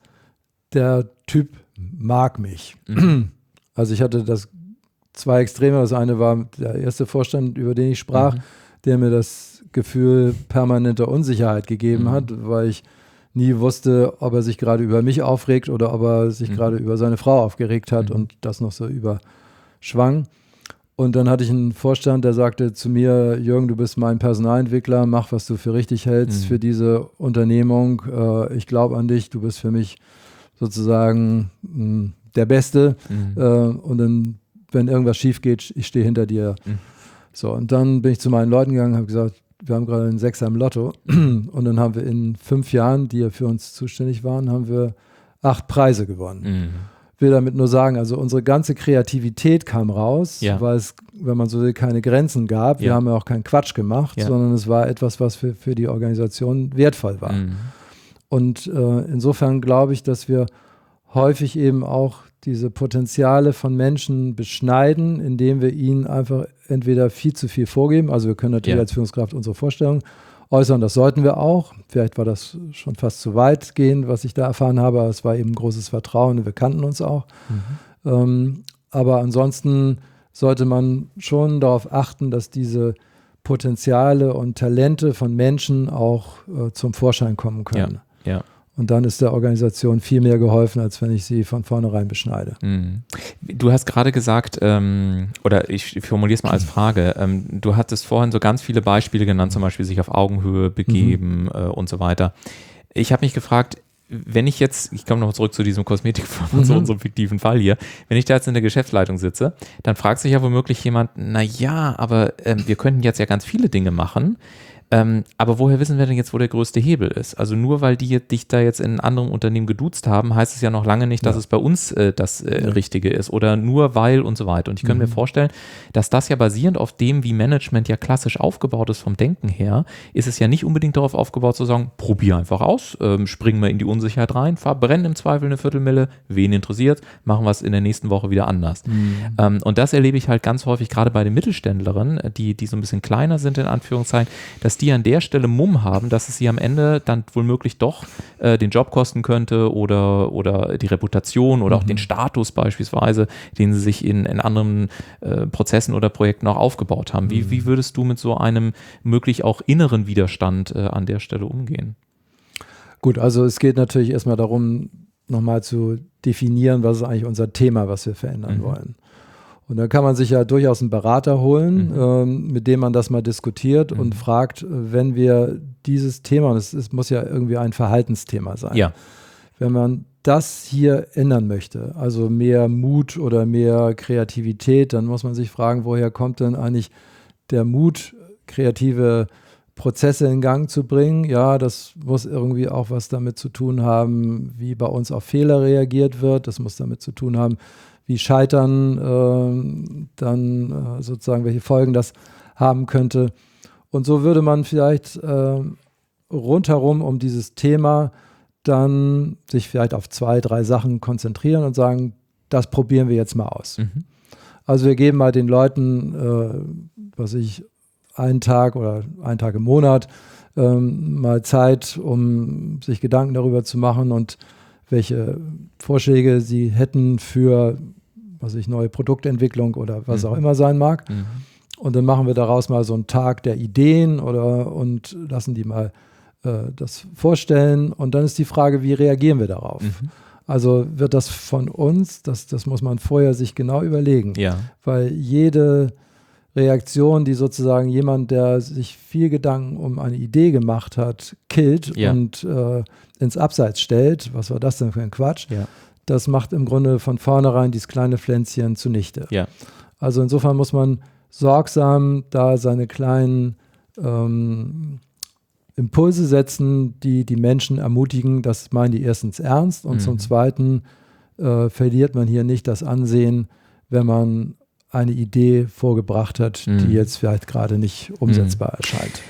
der Typ mag mich. Mhm. Also ich hatte das zwei Extreme. Das eine war der erste Vorstand, über den ich sprach, mhm. der mir das Gefühl permanenter Unsicherheit gegeben mhm. hat, weil ich nie wusste, ob er sich gerade über mich aufregt oder ob er sich mhm. gerade über seine Frau aufgeregt hat mhm. und das noch so überschwang. Und dann hatte ich einen Vorstand, der sagte zu mir, Jürgen, du bist mein Personalentwickler, mach, was du für richtig hältst mhm. für diese Unternehmung. Äh, ich glaube an dich, du bist für mich sozusagen mh, der Beste. Mhm. Äh, und dann, wenn irgendwas schief geht, ich stehe hinter dir. Mhm. So, und dann bin ich zu meinen Leuten gegangen und habe gesagt, wir haben gerade einen Sechser im Lotto. Und dann haben wir in fünf Jahren, die ja für uns zuständig waren, haben wir acht Preise gewonnen. Mhm. Ich will damit nur sagen, also unsere ganze Kreativität kam raus, ja. weil es, wenn man so will, keine Grenzen gab. Ja. Wir haben ja auch keinen Quatsch gemacht, ja. sondern es war etwas, was für, für die Organisation wertvoll war. Mhm. Und äh, insofern glaube ich, dass wir häufig eben auch diese Potenziale von Menschen beschneiden, indem wir ihnen einfach entweder viel zu viel vorgeben, also wir können natürlich ja. als Führungskraft unsere Vorstellungen äußern, das sollten wir auch. Vielleicht war das schon fast zu weit gehend, was ich da erfahren habe, aber es war eben großes Vertrauen und wir kannten uns auch. Mhm. Ähm, aber ansonsten sollte man schon darauf achten, dass diese Potenziale und Talente von Menschen auch äh, zum Vorschein kommen können. Ja. Ja. Und dann ist der Organisation viel mehr geholfen, als wenn ich sie von vornherein beschneide. Mhm. Du hast gerade gesagt, ähm, oder ich formuliere es mal als Frage, ähm, du hattest vorhin so ganz viele Beispiele genannt, zum Beispiel sich auf Augenhöhe begeben mhm. äh, und so weiter. Ich habe mich gefragt, wenn ich jetzt, ich komme noch zurück zu diesem Kosmetikfirma, mhm. zu unserem fiktiven Fall hier, wenn ich da jetzt in der Geschäftsleitung sitze, dann fragt sich ja womöglich jemand, na ja, aber ähm, wir könnten jetzt ja ganz viele Dinge machen. Ähm, aber woher wissen wir denn jetzt, wo der größte Hebel ist? Also nur weil die dich da jetzt in einem anderen Unternehmen geduzt haben, heißt es ja noch lange nicht, dass ja. es bei uns äh, das äh, ja. Richtige ist oder nur weil und so weiter. Und ich mhm. könnte mir vorstellen, dass das ja basierend auf dem, wie Management ja klassisch aufgebaut ist vom Denken her, ist es ja nicht unbedingt darauf aufgebaut zu sagen, probier einfach aus, ähm, springen wir in die Unsicherheit rein, verbrennen im Zweifel eine Viertelmille, wen interessiert, machen wir es in der nächsten Woche wieder anders. Mhm. Ähm, und das erlebe ich halt ganz häufig, gerade bei den Mittelständlerinnen, die, die so ein bisschen kleiner sind in Anführungszeichen, dass die an der Stelle Mumm haben, dass es sie am Ende dann womöglich doch äh, den Job kosten könnte oder, oder die Reputation oder mhm. auch den Status beispielsweise, den sie sich in, in anderen äh, Prozessen oder Projekten auch aufgebaut haben. Wie, mhm. wie würdest du mit so einem möglich auch inneren Widerstand äh, an der Stelle umgehen? Gut, also es geht natürlich erstmal darum, nochmal zu definieren, was ist eigentlich unser Thema, was wir verändern mhm. wollen. Und da kann man sich ja durchaus einen Berater holen, mhm. ähm, mit dem man das mal diskutiert mhm. und fragt, wenn wir dieses Thema, und es, es muss ja irgendwie ein Verhaltensthema sein, ja. wenn man das hier ändern möchte, also mehr Mut oder mehr Kreativität, dann muss man sich fragen, woher kommt denn eigentlich der Mut, kreative Prozesse in Gang zu bringen? Ja, das muss irgendwie auch was damit zu tun haben, wie bei uns auf Fehler reagiert wird. Das muss damit zu tun haben, wie Scheitern äh, dann äh, sozusagen, welche Folgen das haben könnte. Und so würde man vielleicht äh, rundherum um dieses Thema dann sich vielleicht auf zwei, drei Sachen konzentrieren und sagen, das probieren wir jetzt mal aus. Mhm. Also wir geben mal den Leuten, äh, was ich, einen Tag oder einen Tag im Monat ähm, mal Zeit, um sich Gedanken darüber zu machen und welche Vorschläge sie hätten für, was ich, neue Produktentwicklung oder was mhm. auch immer sein mag. Mhm. Und dann machen wir daraus mal so einen Tag der Ideen oder und lassen die mal äh, das vorstellen. Und dann ist die Frage, wie reagieren wir darauf? Mhm. Also wird das von uns, das, das muss man vorher sich genau überlegen. Ja. Weil jede Reaktion, die sozusagen jemand, der sich viel Gedanken um eine Idee gemacht hat, killt ja. und äh, ins Abseits stellt, was war das denn für ein Quatsch, ja. das macht im Grunde von vornherein dieses kleine Pflänzchen zunichte. Ja. Also insofern muss man sorgsam da seine kleinen ähm, Impulse setzen, die die Menschen ermutigen. Das meinen die erstens ernst und mhm. zum Zweiten äh, verliert man hier nicht das Ansehen, wenn man eine Idee vorgebracht hat, mhm. die jetzt vielleicht gerade nicht umsetzbar mhm. erscheint.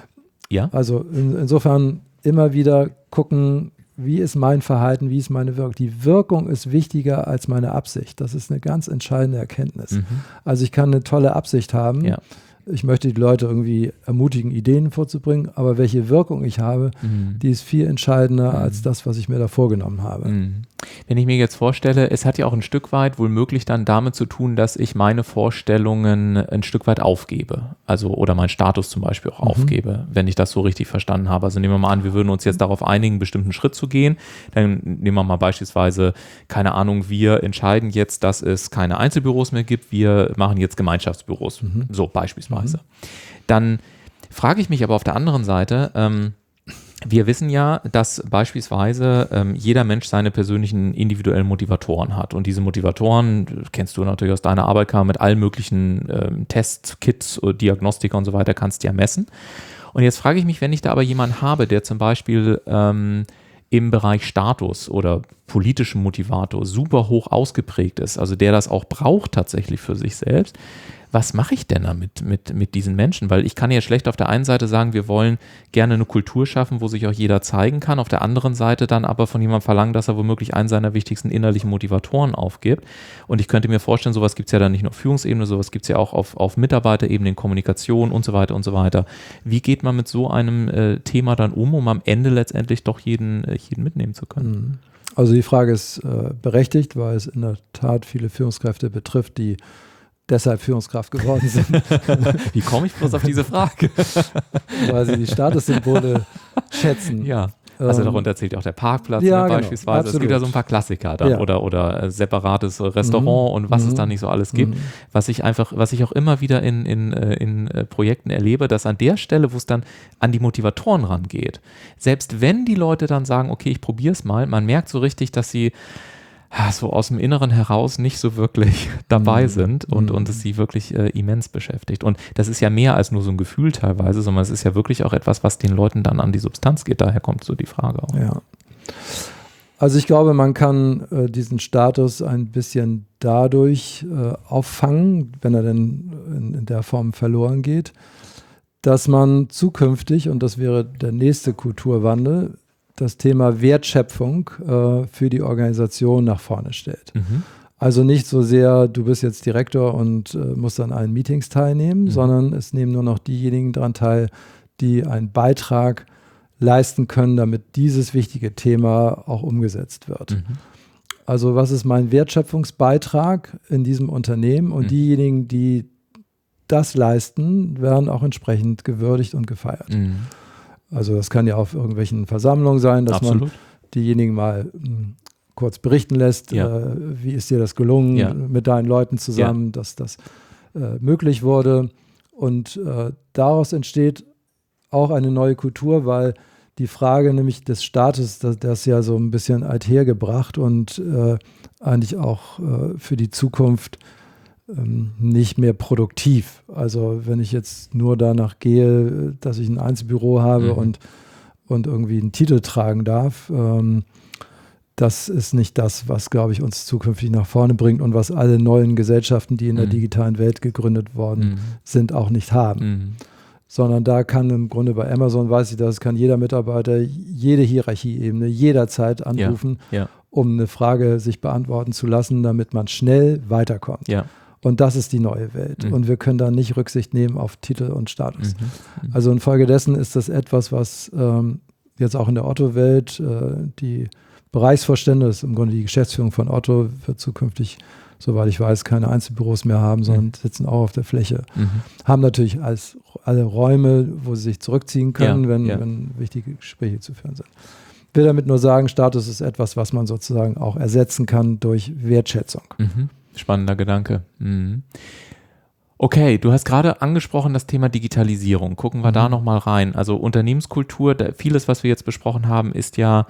Ja. Also in, insofern immer wieder gucken, wie ist mein Verhalten, wie ist meine Wirkung. Die Wirkung ist wichtiger als meine Absicht. Das ist eine ganz entscheidende Erkenntnis. Mhm. Also ich kann eine tolle Absicht haben. Ja. Ich möchte die Leute irgendwie ermutigen, Ideen vorzubringen, aber welche Wirkung ich habe, mhm. die ist viel entscheidender mhm. als das, was ich mir da vorgenommen habe. Mhm. Wenn ich mir jetzt vorstelle, es hat ja auch ein Stück weit wohl möglich dann damit zu tun, dass ich meine Vorstellungen ein Stück weit aufgebe, also oder meinen Status zum Beispiel auch mhm. aufgebe, wenn ich das so richtig verstanden habe. Also nehmen wir mal an, wir würden uns jetzt darauf einigen, einen bestimmten Schritt zu gehen, dann nehmen wir mal beispielsweise, keine Ahnung, wir entscheiden jetzt, dass es keine Einzelbüros mehr gibt, wir machen jetzt Gemeinschaftsbüros, mhm. so beispielsweise. Mhm. Dann frage ich mich aber auf der anderen Seite, ähm, wir wissen ja, dass beispielsweise ähm, jeder Mensch seine persönlichen individuellen Motivatoren hat. Und diese Motivatoren, kennst du natürlich aus deiner Arbeit, kann man mit allen möglichen ähm, Tests, Kits, Diagnostika und so weiter, kannst du ja messen. Und jetzt frage ich mich, wenn ich da aber jemanden habe, der zum Beispiel ähm, im Bereich Status oder politischem Motivator super hoch ausgeprägt ist, also der das auch braucht tatsächlich für sich selbst, was mache ich denn damit mit, mit diesen Menschen? Weil ich kann ja schlecht auf der einen Seite sagen, wir wollen gerne eine Kultur schaffen, wo sich auch jeder zeigen kann, auf der anderen Seite dann aber von jemandem verlangen, dass er womöglich einen seiner wichtigsten innerlichen Motivatoren aufgibt. Und ich könnte mir vorstellen, sowas gibt es ja dann nicht nur auf Führungsebene, sowas gibt es ja auch auf, auf Mitarbeiterebene, in Kommunikation und so weiter und so weiter. Wie geht man mit so einem äh, Thema dann um, um am Ende letztendlich doch jeden, äh, jeden mitnehmen zu können? Also die Frage ist äh, berechtigt, weil es in der Tat viele Führungskräfte betrifft, die deshalb Führungskraft geworden sind. Wie komme ich bloß auf diese Frage? Weil sie die Statussymbole schätzen. Ja, also darunter zählt ja auch der Parkplatz ja, ne, genau, beispielsweise. absolut. Es gibt ja so ein paar Klassiker dann ja. oder, oder äh, separates Restaurant mhm. und was mhm. es da nicht so alles gibt. Mhm. Was ich einfach, was ich auch immer wieder in, in, in, in Projekten erlebe, dass an der Stelle, wo es dann an die Motivatoren rangeht, selbst wenn die Leute dann sagen, okay, ich probiere es mal, man merkt so richtig, dass sie so aus dem Inneren heraus nicht so wirklich dabei sind und, mhm. und es sie wirklich äh, immens beschäftigt. Und das ist ja mehr als nur so ein Gefühl teilweise, sondern es ist ja wirklich auch etwas, was den Leuten dann an die Substanz geht. Daher kommt so die Frage auch. Ja. Also ich glaube, man kann äh, diesen Status ein bisschen dadurch äh, auffangen, wenn er denn in, in der Form verloren geht, dass man zukünftig, und das wäre der nächste Kulturwandel, das Thema Wertschöpfung äh, für die Organisation nach vorne stellt. Mhm. Also nicht so sehr, du bist jetzt Direktor und äh, musst an allen Meetings teilnehmen, mhm. sondern es nehmen nur noch diejenigen daran teil, die einen Beitrag leisten können, damit dieses wichtige Thema auch umgesetzt wird. Mhm. Also was ist mein Wertschöpfungsbeitrag in diesem Unternehmen? Und mhm. diejenigen, die das leisten, werden auch entsprechend gewürdigt und gefeiert. Mhm. Also das kann ja auf irgendwelchen Versammlungen sein, dass Absolut. man diejenigen mal mh, kurz berichten lässt, ja. äh, wie ist dir das gelungen ja. mit deinen Leuten zusammen, ja. dass das äh, möglich wurde. Und äh, daraus entsteht auch eine neue Kultur, weil die Frage nämlich des Staates, das, das ist ja so ein bisschen althergebracht und äh, eigentlich auch äh, für die Zukunft nicht mehr produktiv. Also wenn ich jetzt nur danach gehe, dass ich ein Einzelbüro habe mhm. und, und irgendwie einen Titel tragen darf, ähm, das ist nicht das, was, glaube ich, uns zukünftig nach vorne bringt und was alle neuen Gesellschaften, die in mhm. der digitalen Welt gegründet worden mhm. sind, auch nicht haben. Mhm. Sondern da kann im Grunde bei Amazon, weiß ich das, kann jeder Mitarbeiter jede Hierarchieebene jederzeit anrufen, ja. Ja. um eine Frage sich beantworten zu lassen, damit man schnell weiterkommt. Ja. Und das ist die neue Welt. Mhm. Und wir können da nicht Rücksicht nehmen auf Titel und Status. Mhm. Mhm. Also infolgedessen ist das etwas, was ähm, jetzt auch in der Otto-Welt, äh, die Bereichsvorstände, das ist im Grunde die Geschäftsführung von Otto, wird zukünftig, soweit ich weiß, keine Einzelbüros mehr haben, sondern mhm. sitzen auch auf der Fläche. Mhm. Haben natürlich als, alle Räume, wo sie sich zurückziehen können, ja, wenn, ja. wenn wichtige Gespräche zu führen sind. Ich will damit nur sagen, Status ist etwas, was man sozusagen auch ersetzen kann durch Wertschätzung. Mhm. Spannender Gedanke. Mhm. Okay, du hast gerade angesprochen das Thema Digitalisierung. Gucken wir mhm. da nochmal rein. Also Unternehmenskultur, da, vieles, was wir jetzt besprochen haben, ist ja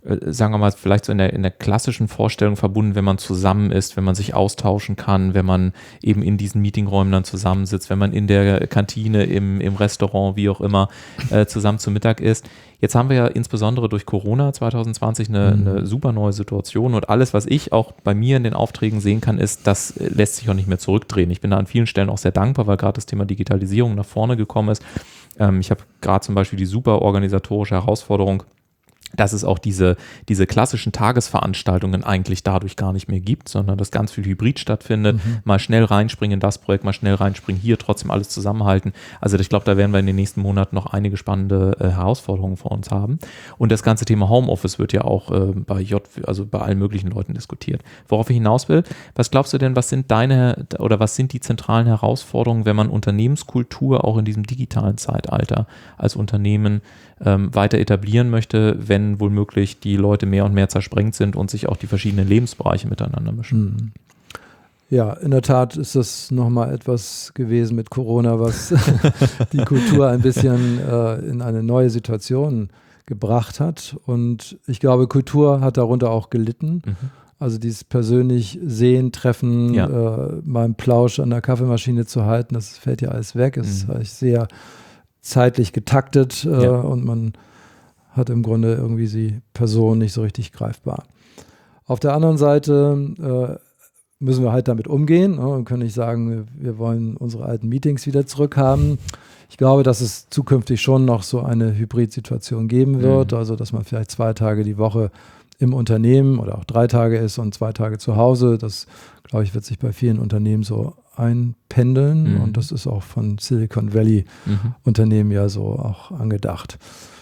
sagen wir mal, vielleicht so in der, in der klassischen Vorstellung verbunden, wenn man zusammen ist, wenn man sich austauschen kann, wenn man eben in diesen Meetingräumen dann zusammensitzt, wenn man in der Kantine, im, im Restaurant, wie auch immer, äh, zusammen zu Mittag isst. Jetzt haben wir ja insbesondere durch Corona zwanzig zwanzig eine, mhm. eine super neue Situation und alles, was ich auch bei mir in den Aufträgen sehen kann, ist, das lässt sich auch nicht mehr zurückdrehen. Ich bin da an vielen Stellen auch sehr dankbar, weil gerade das Thema Digitalisierung nach vorne gekommen ist. Ähm, ich habe gerade zum Beispiel die super organisatorische Herausforderung, dass es auch diese, diese klassischen Tagesveranstaltungen eigentlich dadurch gar nicht mehr gibt, sondern dass ganz viel Hybrid stattfindet. Mhm. Mal schnell reinspringen in das Projekt, mal schnell reinspringen hier, trotzdem alles zusammenhalten. Also ich glaube, da werden wir in den nächsten Monaten noch einige spannende äh, Herausforderungen vor uns haben. Und das ganze Thema Homeoffice wird ja auch äh, bei J, also bei allen möglichen Leuten diskutiert. Worauf ich hinaus will, was glaubst du denn, was sind deine oder was sind die zentralen Herausforderungen, wenn man Unternehmenskultur auch in diesem digitalen Zeitalter als Unternehmen ähm, weiter etablieren möchte, wenn womöglich die Leute mehr und mehr zersprengt sind und sich auch die verschiedenen Lebensbereiche miteinander mischen. Ja, in der Tat ist das nochmal etwas gewesen mit Corona, was die Kultur ein bisschen äh, in eine neue Situation gebracht hat. Und ich glaube, Kultur hat darunter auch gelitten. Mhm. Also dieses persönlich Sehen, Treffen, ja. äh, mal einen Plausch an der Kaffeemaschine zu halten, das fällt ja alles weg. Es mhm. ist sehr zeitlich getaktet äh, ja. und man hat im Grunde irgendwie die Person nicht so richtig greifbar. Auf der anderen Seite äh, müssen wir halt damit umgehen, ne, und können nicht sagen, wir wollen unsere alten Meetings wieder zurückhaben. Ich glaube, dass es zukünftig schon noch so eine Hybrid-Situation geben wird, mhm. also dass man vielleicht zwei Tage die Woche im Unternehmen oder auch drei Tage ist und zwei Tage zu Hause. Das, glaube ich, wird sich bei vielen Unternehmen so einpendeln mhm. und das ist auch von Silicon Valley mhm. Unternehmen ja so auch angedacht.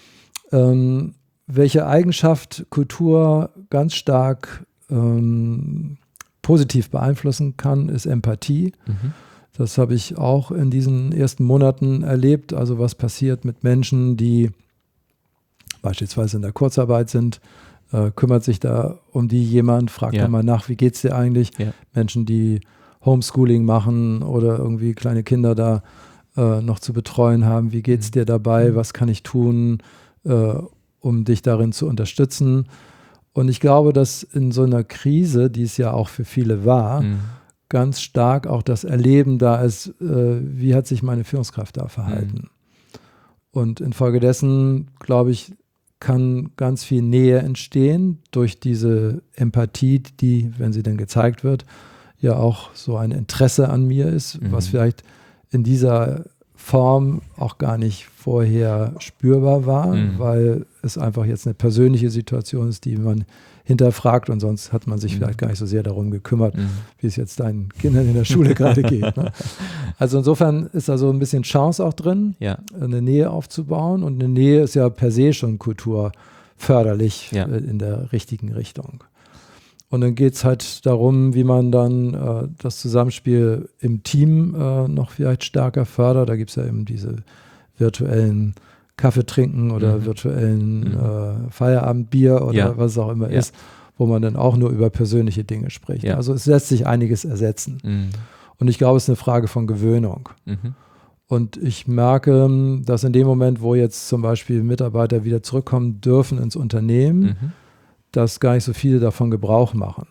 Ähm, welche Eigenschaft Kultur ganz stark ähm, positiv beeinflussen kann, ist Empathie. Mhm. Das habe ich auch in diesen ersten Monaten erlebt. Also was passiert mit Menschen, die beispielsweise in der Kurzarbeit sind, äh, kümmert sich da um die jemand, fragt ja. mal nach, wie geht's dir eigentlich? Ja. Menschen, die Homeschooling machen oder irgendwie kleine Kinder da äh, noch zu betreuen haben, wie geht's mhm. dir dabei? Was kann ich tun, äh, um dich darin zu unterstützen? Und ich glaube, dass in so einer Krise, die es ja auch für viele war, mhm. ganz stark auch das Erleben da ist, äh, wie hat sich meine Führungskraft da verhalten. Mhm. Und infolgedessen, glaube ich, kann ganz viel Nähe entstehen durch diese Empathie, die, wenn sie denn gezeigt wird, ja auch so ein Interesse an mir ist, mhm. was vielleicht in dieser Form auch gar nicht vorher spürbar war, mhm. weil es einfach jetzt eine persönliche Situation ist, die man hinterfragt und sonst hat man sich mhm. vielleicht gar nicht so sehr darum gekümmert, mhm. wie es jetzt deinen Kindern in der Schule gerade geht. Ne? Also insofern ist da so ein bisschen Chance auch drin, ja. eine Nähe aufzubauen und eine Nähe ist ja per se schon kulturförderlich ja. äh, in der richtigen Richtung. Und dann geht es halt darum, wie man dann äh, das Zusammenspiel im Team äh, noch vielleicht stärker fördert. Da gibt es ja eben diese virtuellen Kaffeetrinken oder mhm. virtuellen mhm. äh, Feierabendbier oder ja. was es auch immer ja. ist, wo man dann auch nur über persönliche Dinge spricht. Ja. Also es lässt sich einiges ersetzen. Mhm. Und ich glaube, es ist eine Frage von Gewöhnung. Mhm. Und ich merke, dass in dem Moment, wo jetzt zum Beispiel Mitarbeiter wieder zurückkommen dürfen ins Unternehmen, mhm. dass gar nicht so viele davon Gebrauch machen.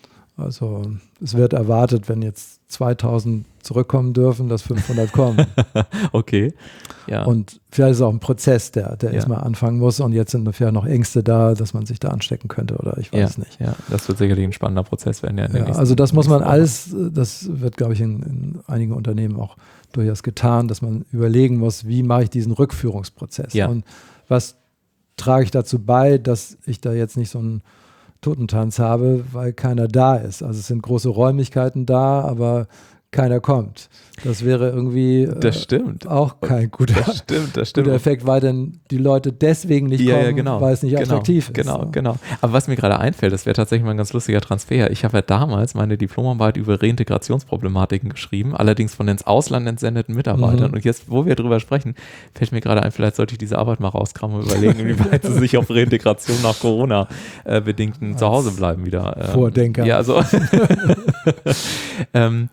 Also es wird erwartet, wenn jetzt zweitausend zurückkommen dürfen, dass fünfhundert kommen. Okay. Ja. Und vielleicht ist es auch ein Prozess, der, der ja. erstmal anfangen muss und jetzt sind vielleicht noch Ängste da, dass man sich da anstecken könnte oder ich weiß ja. nicht. Ja, das wird sicherlich ein spannender Prozess werden. Ja, ja, also das muss man alles, das wird, glaube ich, in, in einigen Unternehmen auch durchaus getan, dass man überlegen muss, wie mache ich diesen Rückführungsprozess ja. und was trage ich dazu bei, dass ich da jetzt nicht so einen Totentanz habe, weil keiner da ist. Also es sind große Räumlichkeiten da, aber keiner kommt. Das wäre irgendwie das stimmt. Äh, auch kein guter, das stimmt, das stimmt. guter Effekt, weil dann die Leute deswegen nicht ja, kommen, ja, genau. weil es nicht genau, attraktiv ist. Genau, so. genau. Aber was mir gerade einfällt, das wäre tatsächlich mal ein ganz lustiger Transfer. Ich habe ja damals meine Diplomarbeit über Reintegrationsproblematiken geschrieben, allerdings von ins Ausland entsendeten Mitarbeitern. Mhm. Und jetzt, wo wir drüber sprechen, fällt mir gerade ein, vielleicht sollte ich diese Arbeit mal rauskramen und überlegen, wie weit sie sich auf Reintegration nach Corona-bedingten äh, Zuhausebleiben wieder. Ähm, Vordenker. Ja, also. ähm, ich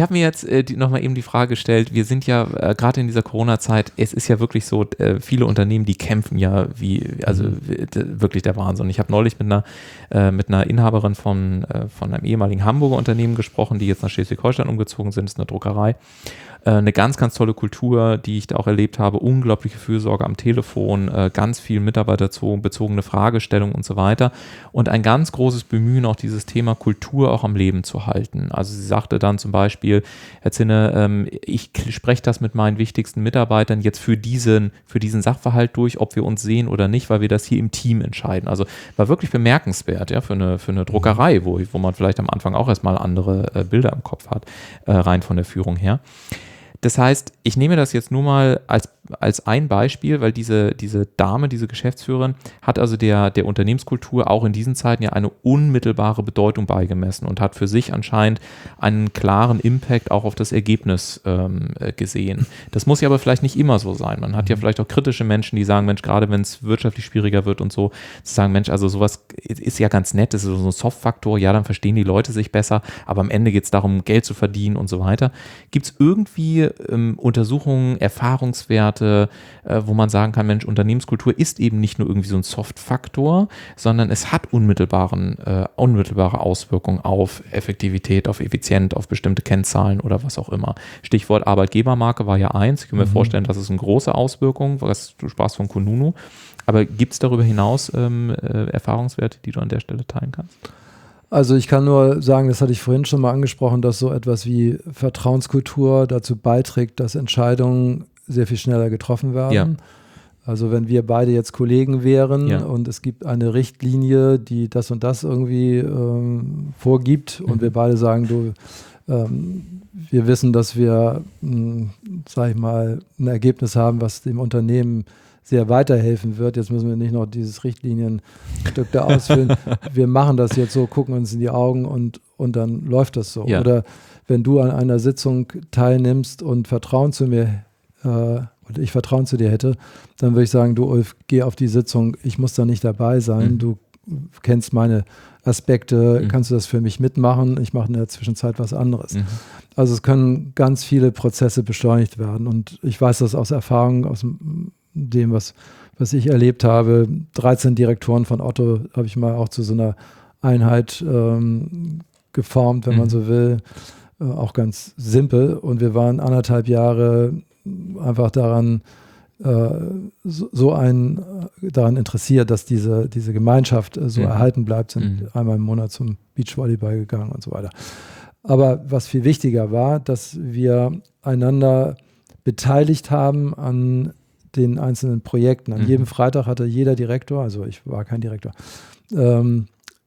habe mir jetzt äh, nochmal eben die Frage gestellt, wir sind ja äh, gerade in dieser Corona-Zeit, es ist ja wirklich so, äh, viele Unternehmen, die kämpfen ja wie, also mhm. wirklich der Wahnsinn. Ich habe neulich mit einer, äh, mit einer Inhaberin von, äh, von einem ehemaligen Hamburger Unternehmen gesprochen, die jetzt nach Schleswig-Holstein umgezogen sind, das ist eine Druckerei. Eine ganz, ganz tolle Kultur, die ich da auch erlebt habe, unglaubliche Fürsorge am Telefon, ganz viel mitarbeiterbezogene Fragestellungen und so weiter und ein ganz großes Bemühen, auch dieses Thema Kultur auch am Leben zu halten. Also sie sagte dann zum Beispiel, Herr Zinne, ich spreche das mit meinen wichtigsten Mitarbeitern jetzt für diesen, für diesen Sachverhalt durch, ob wir uns sehen oder nicht, weil wir das hier im Team entscheiden. Also war wirklich bemerkenswert, ja, für eine, für eine Druckerei, wo, wo man vielleicht am Anfang auch erstmal andere Bilder im Kopf hat, rein von der Führung her. Das heißt, ich nehme das jetzt nur mal als, als ein Beispiel, weil diese, diese Dame, diese Geschäftsführerin, hat also der, der Unternehmenskultur auch in diesen Zeiten ja eine unmittelbare Bedeutung beigemessen und hat für sich anscheinend einen klaren Impact auch auf das Ergebnis ähm, gesehen. Das muss ja aber vielleicht nicht immer so sein. Man hat ja vielleicht auch kritische Menschen, die sagen, Mensch, gerade wenn es wirtschaftlich schwieriger wird und so, zu sagen, Mensch, also sowas ist ja ganz nett, das ist so ein Soft-Faktor, ja, dann verstehen die Leute sich besser, aber am Ende geht es darum, Geld zu verdienen und so weiter. Gibt es irgendwie ähm, Untersuchungen, Erfahrungswerte, äh, wo man sagen kann, Mensch, Unternehmenskultur ist eben nicht nur irgendwie so ein Soft-Faktor, sondern es hat unmittelbaren, äh, unmittelbare Auswirkungen auf Effektivität, auf Effizienz, auf bestimmte Kennzahlen oder was auch immer. Stichwort Arbeitgebermarke war ja eins. Ich kann mir mhm. vorstellen, das ist eine große Auswirkung, was du sprachst von Kununu. Aber gibt es darüber hinaus ähm, äh, Erfahrungswerte, die du an der Stelle teilen kannst? Also ich kann nur sagen, das hatte ich vorhin schon mal angesprochen, dass so etwas wie Vertrauenskultur dazu beiträgt, dass Entscheidungen sehr viel schneller getroffen werden. Ja. Also wenn wir beide jetzt Kollegen wären ja. und es gibt eine Richtlinie, die das und das irgendwie ähm, vorgibt mhm. und wir beide sagen, du, ähm, wir wissen, dass wir, mh, sag ich mal, ein Ergebnis haben, was dem Unternehmen sehr weiterhelfen wird. Jetzt müssen wir nicht noch dieses Richtlinienstück da ausfüllen. Wir machen das jetzt so, gucken uns in die Augen und, und dann läuft das so. Ja. Oder wenn du an einer Sitzung teilnimmst und Vertrauen zu mir äh, oder ich Vertrauen zu dir hätte, dann würde ich sagen, du Ulf, geh auf die Sitzung, ich muss da nicht dabei sein, mhm. du kennst meine Aspekte, mhm. kannst du das für mich mitmachen, ich mache in der Zwischenzeit was anderes. Mhm. Also es können ganz viele Prozesse beschleunigt werden und ich weiß das aus Erfahrung, aus dem dem, was, was ich erlebt habe. dreizehn Direktoren von Otto habe ich mal auch zu so einer Einheit ähm, geformt, wenn mhm. man so will. Äh, auch ganz simpel. Und wir waren anderthalb Jahre einfach daran, äh, so, so ein, daran interessiert, dass diese, diese Gemeinschaft äh, so mhm. erhalten bleibt. Sind mhm. einmal im Monat zum Beachvolleyball gegangen und so weiter. Aber was viel wichtiger war, dass wir einander beteiligt haben an den einzelnen Projekten. An mhm. jedem Freitag hatte jeder Direktor, also ich war kein Direktor, ähm,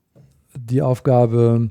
die Aufgabe,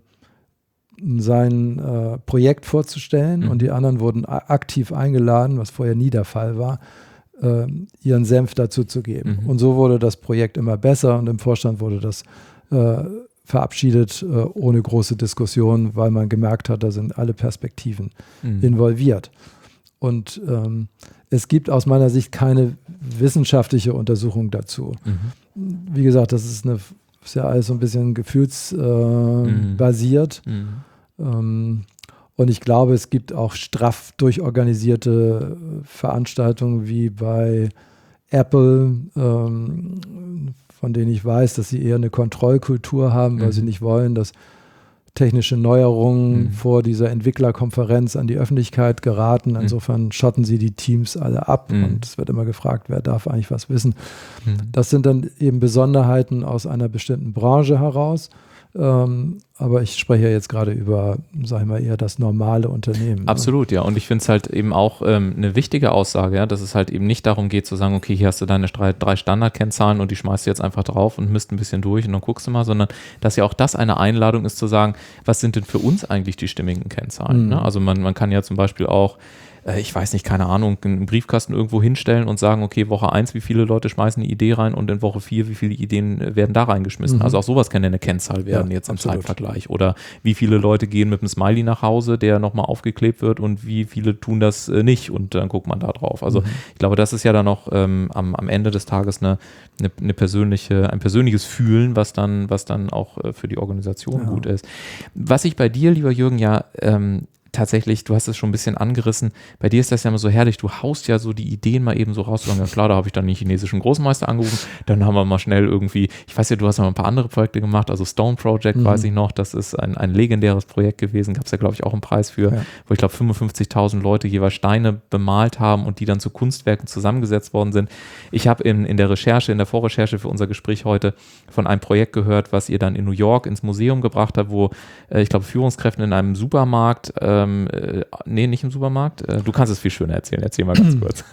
sein äh, Projekt vorzustellen mhm. und die anderen wurden aktiv eingeladen, was vorher nie der Fall war, äh, ihren Senf dazu zu geben. Mhm. Und so wurde das Projekt immer besser und im Vorstand wurde das äh, verabschiedet, äh, ohne große Diskussion, weil man gemerkt hat, da sind alle Perspektiven mhm. involviert. Und ähm, es gibt aus meiner Sicht keine wissenschaftliche Untersuchung dazu. Mhm. Wie gesagt, das ist, eine, ist ja alles so ein bisschen gefühlsbasiert. Äh, mhm. ähm, und ich glaube, es gibt auch straff durchorganisierte Veranstaltungen wie bei Apple, ähm, von denen ich weiß, dass sie eher eine Kontrollkultur haben, weil mhm. sie nicht wollen, dass technische Neuerungen mhm. vor dieser Entwicklerkonferenz an die Öffentlichkeit geraten. Insofern schotten sie die Teams alle ab mhm. und es wird immer gefragt, wer darf eigentlich was wissen. Mhm. Das sind dann eben Besonderheiten aus einer bestimmten Branche heraus. Ähm, aber ich spreche ja jetzt gerade über, sagen wir mal, eher das normale Unternehmen. Absolut, ne? Ja. Und ich finde es halt eben auch ähm, eine wichtige Aussage, ja, dass es halt eben nicht darum geht zu sagen, okay, hier hast du deine drei, drei Standardkennzahlen und die schmeißt du jetzt einfach drauf und misst ein bisschen durch und dann guckst du mal, sondern dass ja auch das eine Einladung ist zu sagen, was sind denn für uns eigentlich die stimmigen Kennzahlen? Mhm. Ne? Also man, man kann ja zum Beispiel auch ich weiß nicht, keine Ahnung, einen Briefkasten irgendwo hinstellen und sagen, okay, Woche eins, wie viele Leute schmeißen eine Idee rein und in Woche vier, wie viele Ideen werden da reingeschmissen. Mhm. Also auch sowas kann ja eine Kennzahl werden ja, jetzt im absolut. Zeitvergleich. Oder wie viele Leute gehen mit einem Smiley nach Hause, der nochmal aufgeklebt wird und wie viele tun das äh, nicht und dann guckt man da drauf. Also mhm. ich glaube, das ist ja dann noch ähm, am, am Ende des Tages eine, eine, eine persönliche, ein persönliches Fühlen, was dann, was dann auch äh, für die Organisation ja. gut ist. Was ich bei dir, lieber Jürgen, ja ähm, tatsächlich, du hast es schon ein bisschen angerissen, bei dir ist das ja immer so herrlich, du haust ja so die Ideen mal eben so raus, ja klar, da habe ich dann den chinesischen Großmeister angerufen, dann haben wir mal schnell irgendwie, ich weiß ja, du hast noch ein paar andere Projekte gemacht, also Stone Project, mhm. weiß ich noch, das ist ein, ein legendäres Projekt gewesen, gab es ja, glaube ich, auch einen Preis für, ja. wo ich glaube fünfundfünfzigtausend Leute jeweils Steine bemalt haben und die dann zu Kunstwerken zusammengesetzt worden sind. Ich habe in, in der Recherche, in der Vorrecherche für unser Gespräch heute von einem Projekt gehört, was ihr dann in New York ins Museum gebracht habt, wo äh, ich glaube Führungskräfte in einem Supermarkt, ähm, äh, nee, nicht im Supermarkt, äh, du kannst es viel schöner erzählen, erzähl mal ganz kurz.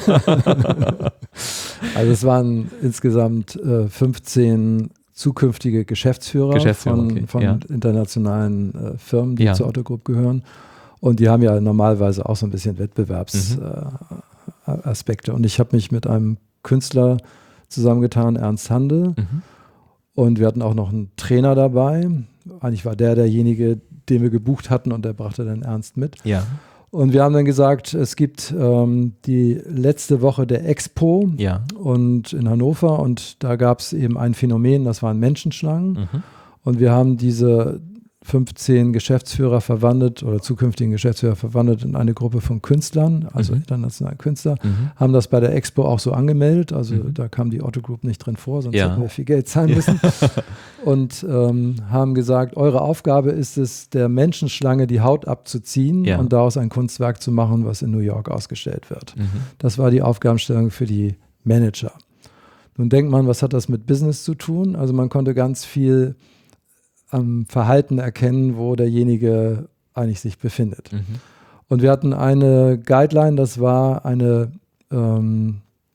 Also es waren insgesamt äh, fünfzehn zukünftige Geschäftsführer, Geschäftsführer von, okay. von ja. internationalen äh, Firmen, die ja. zur Otto Group gehören. Und die haben ja normalerweise auch so ein bisschen Wettbewerbsaspekte. Mhm. Äh, und ich habe mich mit einem Künstler zusammengetan, Ernst Handel. Mhm. Und wir hatten auch noch einen Trainer dabei. Eigentlich war der derjenige, den wir gebucht hatten, und der brachte dann Ernst mit. Ja. Und wir haben dann gesagt, es gibt ähm, die letzte Woche der Expo ja. und in Hannover, und da gab es eben ein Phänomen, das waren Menschenschlangen. Mhm. Und wir haben diese fünfzehn Geschäftsführer verwandelt oder zukünftigen Geschäftsführer verwandelt in eine Gruppe von Künstlern, also mhm. internationalen Künstler, mhm. haben das bei der Expo auch so angemeldet, also mhm. da kam die Otto Group nicht drin vor, sonst ja. hätten wir viel Geld zahlen müssen und ähm, haben gesagt, eure Aufgabe ist es, der Menschenschlange die Haut abzuziehen ja. und daraus ein Kunstwerk zu machen, was in New York ausgestellt wird. Mhm. Das war die Aufgabenstellung für die Manager. Nun denkt man, was hat das mit Business zu tun? Also man konnte ganz viel am Verhalten erkennen, wo derjenige eigentlich sich befindet. Mhm. Und wir hatten eine Guideline, das war eine, ähm,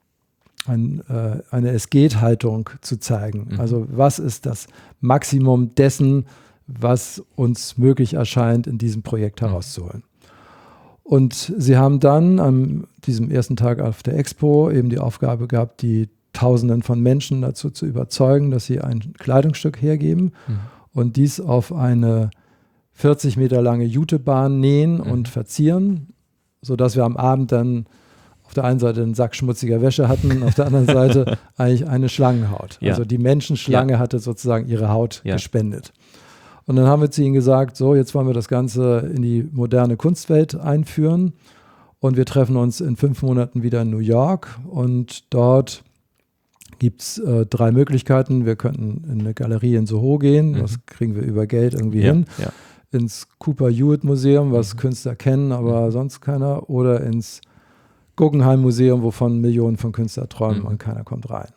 ein, äh, eine Es-geht-Haltung zu zeigen. Mhm. Also was ist das Maximum dessen, was uns möglich erscheint, in diesem Projekt mhm. herauszuholen. Und sie haben dann an diesem ersten Tag auf der Expo eben die Aufgabe gehabt, die Tausenden von Menschen dazu zu überzeugen, dass sie ein Kleidungsstück hergeben, mhm. und dies auf eine vierzig Meter lange Jutebahn nähen mhm. und verzieren, sodass wir am Abend dann auf der einen Seite einen Sack schmutziger Wäsche hatten, auf der anderen Seite eigentlich eine Schlangenhaut. Ja. Also die Menschenschlange ja. hatte sozusagen ihre Haut ja. gespendet. Und dann haben wir zu ihnen gesagt, so, jetzt wollen wir das Ganze in die moderne Kunstwelt einführen, und wir treffen uns in fünf Monaten wieder in New York, und dort gibt es äh, drei Möglichkeiten. Wir könnten in eine Galerie in Soho gehen, mhm. das kriegen wir über Geld irgendwie ja, hin, ja. ins Cooper Hewitt Museum, was mhm. Künstler kennen, aber mhm. sonst keiner, oder ins Guggenheim Museum, wovon Millionen von Künstlern träumen mhm. und keiner kommt rein.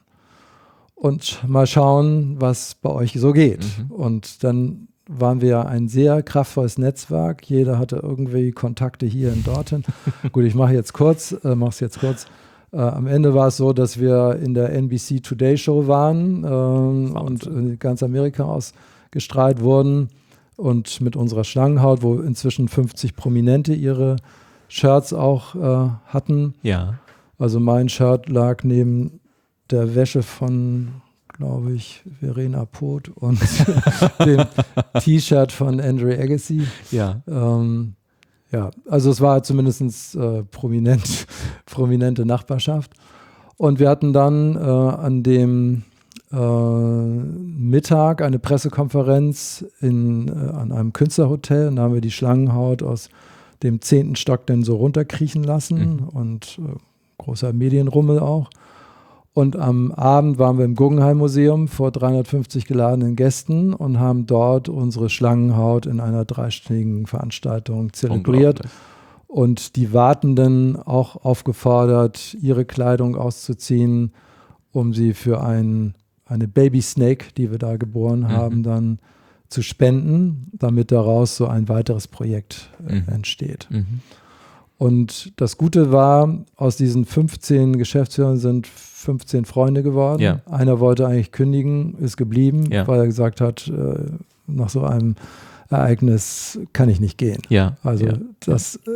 Und mal schauen, was bei euch so geht. Mhm. Und dann waren wir ein sehr kraftvolles Netzwerk. Jeder hatte irgendwie Kontakte hier und dorthin. Gut, ich mache jetzt kurz, äh, mache es jetzt kurz. Äh, am Ende war es so, dass wir in der N B C Today Show waren ähm, und in ganz Amerika ausgestrahlt wurden, und mit unserer Schlangenhaut, wo inzwischen fünfzig Prominente ihre Shirts auch äh, hatten. Ja. Also mein Shirt lag neben der Wäsche von, glaube ich, Verena Poth und dem T-Shirt von Andre Agassi. Ja. Ähm, Ja, also es war zumindest äh, prominent, prominente Nachbarschaft. Und wir hatten dann äh, an dem äh, Mittag eine Pressekonferenz in, äh, an einem Künstlerhotel, und da haben wir die Schlangenhaut aus dem zehnten Stock dann so runterkriechen lassen mhm. und äh, großer Medienrummel auch. Und am Abend waren wir im Guggenheim Museum vor dreihundertfünfzig geladenen Gästen und haben dort unsere Schlangenhaut in einer dreistündigen Veranstaltung zelebriert und die Wartenden auch aufgefordert, ihre Kleidung auszuziehen, um sie für ein, eine Baby Snake, die wir da geboren mhm. haben, dann zu spenden, damit daraus so ein weiteres Projekt äh, mhm. entsteht. Mhm. Und das Gute war, aus diesen fünfzehn Geschäftsführern sind fünfzehn Freunde geworden. Ja. Einer wollte eigentlich kündigen, ist geblieben, ja. weil er gesagt hat, äh, nach so einem Ereignis kann ich nicht gehen. Ja. Also ja. das äh,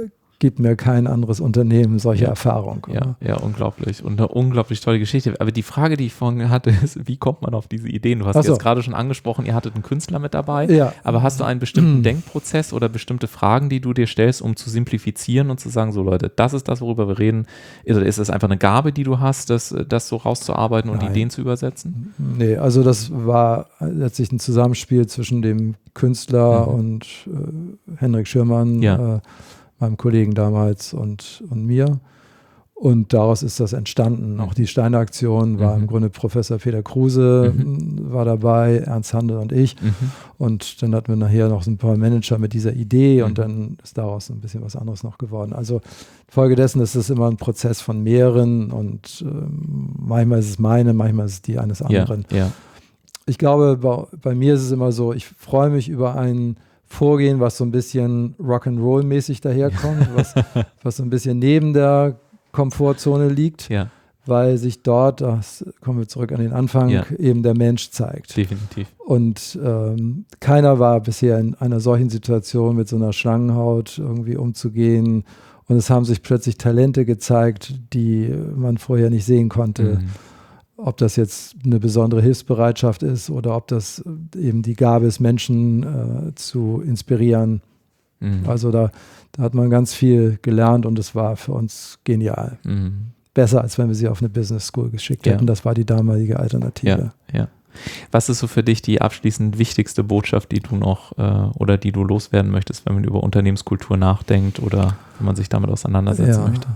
gibt mir kein anderes Unternehmen solche ja. Erfahrung. Ja, ja, unglaublich. Und eine unglaublich tolle Geschichte. Aber die Frage, die ich vorhin hatte, ist, wie kommt man auf diese Ideen? Du hast Ach so. jetzt gerade schon angesprochen, ihr hattet einen Künstler mit dabei. Ja. Aber hast du einen bestimmten Denkprozess oder bestimmte Fragen, die du dir stellst, um zu simplifizieren und zu sagen, so Leute, das ist das, worüber wir reden? Oder ist es einfach eine Gabe, die du hast, das, das so rauszuarbeiten und Nein. Ideen zu übersetzen? Nee, also das war letztlich ein Zusammenspiel zwischen dem Künstler mhm. und äh, Henrik Schürmann, ja. äh, meinem Kollegen damals und, und mir. Und daraus ist das entstanden. Auch die Steine-Aktion war mhm. im Grunde Professor Peter Kruse mhm. war dabei, Ernst Handel und ich. Mhm. Und dann hatten wir nachher noch so ein paar Manager mit dieser Idee mhm. und dann ist daraus ein bisschen was anderes noch geworden. Also folgedessen ist es immer ein Prozess von mehreren und äh, manchmal ist es meine, manchmal ist es die eines anderen. Ja, ja. Ich glaube, bei, bei mir ist es immer so, ich freue mich über ein Vorgehen, was so ein bisschen Rock'n'Roll-mäßig daherkommt, was, was so ein bisschen neben der Komfortzone liegt, ja. weil sich dort, das kommen wir zurück an den Anfang, ja. eben der Mensch zeigt. Definitiv. Und ähm, keiner war bisher in einer solchen Situation mit so einer Schlangenhaut irgendwie umzugehen. Und es haben sich plötzlich Talente gezeigt, die man vorher nicht sehen konnte. Mhm. Ob das jetzt eine besondere Hilfsbereitschaft ist oder ob das eben die Gabe ist, Menschen äh, zu inspirieren. Mhm. Also da, da hat man ganz viel gelernt und es war für uns genial. Mhm. Besser, als wenn wir sie auf eine Business School geschickt hätten. Ja. Das war die damalige Alternative. Ja, ja. Was ist so für dich die abschließend wichtigste Botschaft, die du noch äh, oder die du loswerden möchtest, wenn man über Unternehmenskultur nachdenkt oder wenn man sich damit auseinandersetzen ja. möchte?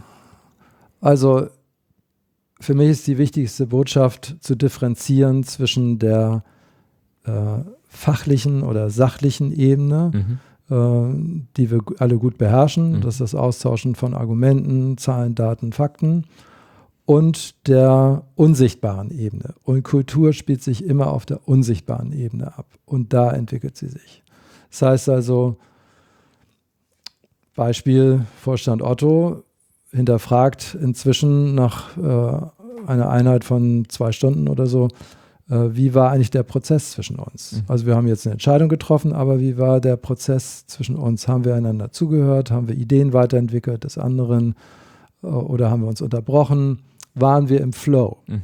Also für mich ist die wichtigste Botschaft zu differenzieren zwischen der äh, fachlichen oder sachlichen Ebene, mhm. äh, die wir alle gut beherrschen. Mhm. Das ist das Austauschen von Argumenten, Zahlen, Daten, Fakten und der unsichtbaren Ebene. Und Kultur spielt sich immer auf der unsichtbaren Ebene ab und da entwickelt sie sich. Das heißt also, Beispiel Vorstand Otto, hinterfragt inzwischen nach äh, einer Einheit von zwei Stunden oder so, äh, wie war eigentlich der Prozess zwischen uns? Mhm. Also wir haben jetzt eine Entscheidung getroffen, aber wie war der Prozess zwischen uns? Haben wir einander zugehört? Haben wir Ideen weiterentwickelt des anderen? Äh, oder haben wir uns unterbrochen? Waren wir im Flow? Mhm.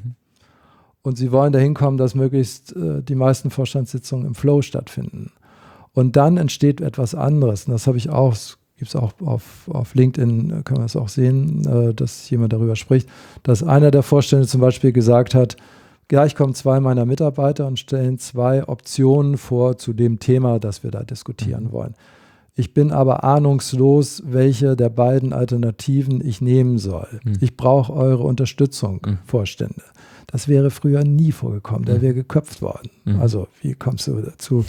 Und sie wollen dahin kommen, dass möglichst äh, die meisten Vorstandssitzungen im Flow stattfinden. Und dann entsteht etwas anderes. Und das habe ich auch gibt es auch auf, auf LinkedIn, kann man das auch sehen, äh, dass jemand darüber spricht, dass einer der Vorstände zum Beispiel gesagt hat, gleich kommen zwei meiner Mitarbeiter und stellen zwei Optionen vor zu dem Thema, das wir da diskutieren mhm. wollen. Ich bin aber ahnungslos, welche der beiden Alternativen ich nehmen soll. Mhm. Ich brauche eure Unterstützung, mhm. Vorstände. Das wäre früher nie vorgekommen, der wäre geköpft worden. Mhm. Also wie kommst du dazu?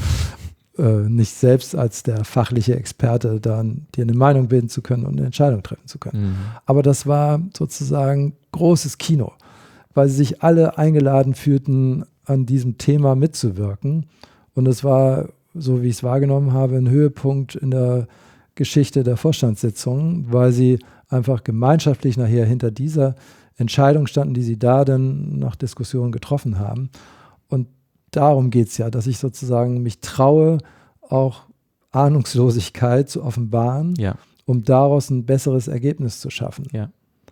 Äh, nicht selbst als der fachliche Experte dann dir eine Meinung bilden zu können und eine Entscheidung treffen zu können. Mhm. Aber das war sozusagen großes Kino, weil sie sich alle eingeladen fühlten, an diesem Thema mitzuwirken. Und es war, so wie ich es wahrgenommen habe, ein Höhepunkt in der Geschichte der Vorstandssitzungen, weil sie einfach gemeinschaftlich nachher hinter dieser Entscheidung standen, die sie da dann nach Diskussionen getroffen haben. Und darum geht es ja, dass ich sozusagen mich traue, auch Ahnungslosigkeit zu offenbaren, ja. um daraus ein besseres Ergebnis zu schaffen. Ja.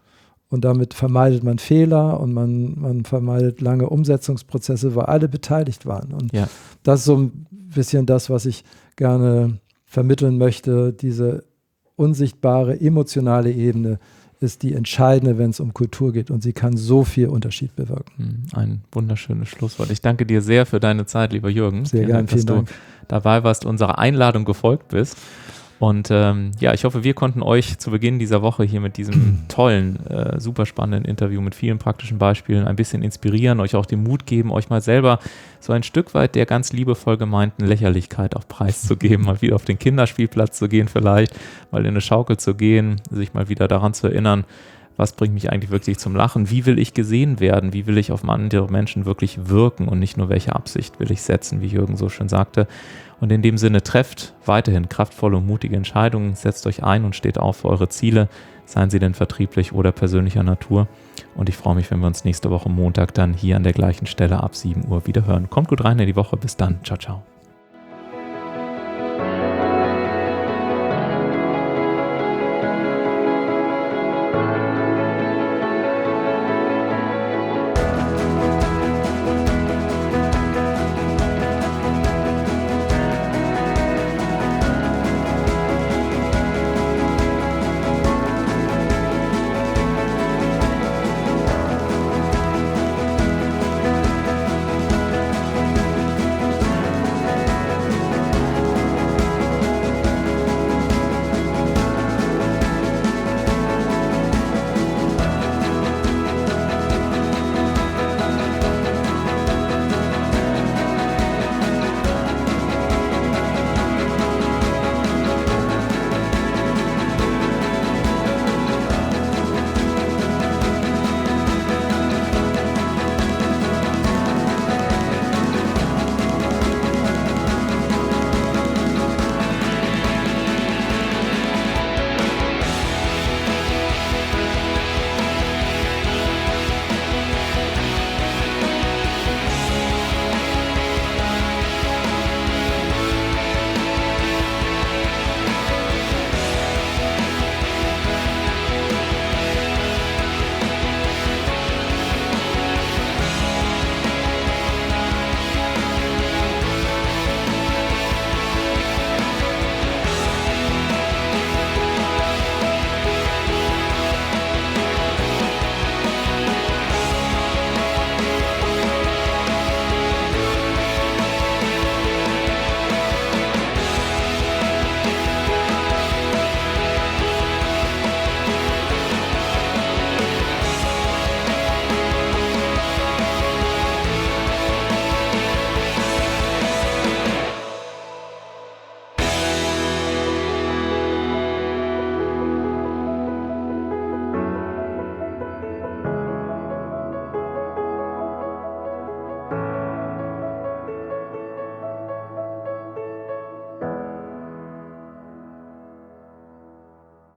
Und damit vermeidet man Fehler und man, man vermeidet lange Umsetzungsprozesse, weil alle beteiligt waren. Und ja. das ist so ein bisschen das, was ich gerne vermitteln möchte. Diese unsichtbare, emotionale Ebene ist die entscheidende, wenn es um Kultur geht und sie kann so viel Unterschied bewirken. Ein wunderschönes Schlusswort. Ich danke dir sehr für deine Zeit, lieber Jürgen. Sehr gerne, vielen Dank. Dass du dabei warst, unserer Einladung gefolgt bist. Und ähm, ja, ich hoffe, wir konnten euch zu Beginn dieser Woche hier mit diesem tollen, äh, super spannenden Interview mit vielen praktischen Beispielen ein bisschen inspirieren, euch auch den Mut geben, euch mal selber so ein Stück weit der ganz liebevoll gemeinten Lächerlichkeit auf Preis zu geben, mal wieder auf den Kinderspielplatz zu gehen vielleicht, mal in eine Schaukel zu gehen, sich mal wieder daran zu erinnern, was bringt mich eigentlich wirklich zum Lachen, wie will ich gesehen werden, wie will ich auf andere Menschen wirklich wirken und nicht nur welche Absicht will ich setzen, wie Jürgen so schön sagte. Und in dem Sinne, trefft weiterhin kraftvolle und mutige Entscheidungen, setzt euch ein und steht auf für eure Ziele, seien sie denn vertrieblich oder persönlicher Natur. Und ich freue mich, wenn wir uns nächste Woche Montag dann hier an der gleichen Stelle ab sieben Uhr wieder hören. Kommt gut rein in die Woche, bis dann, ciao, ciao.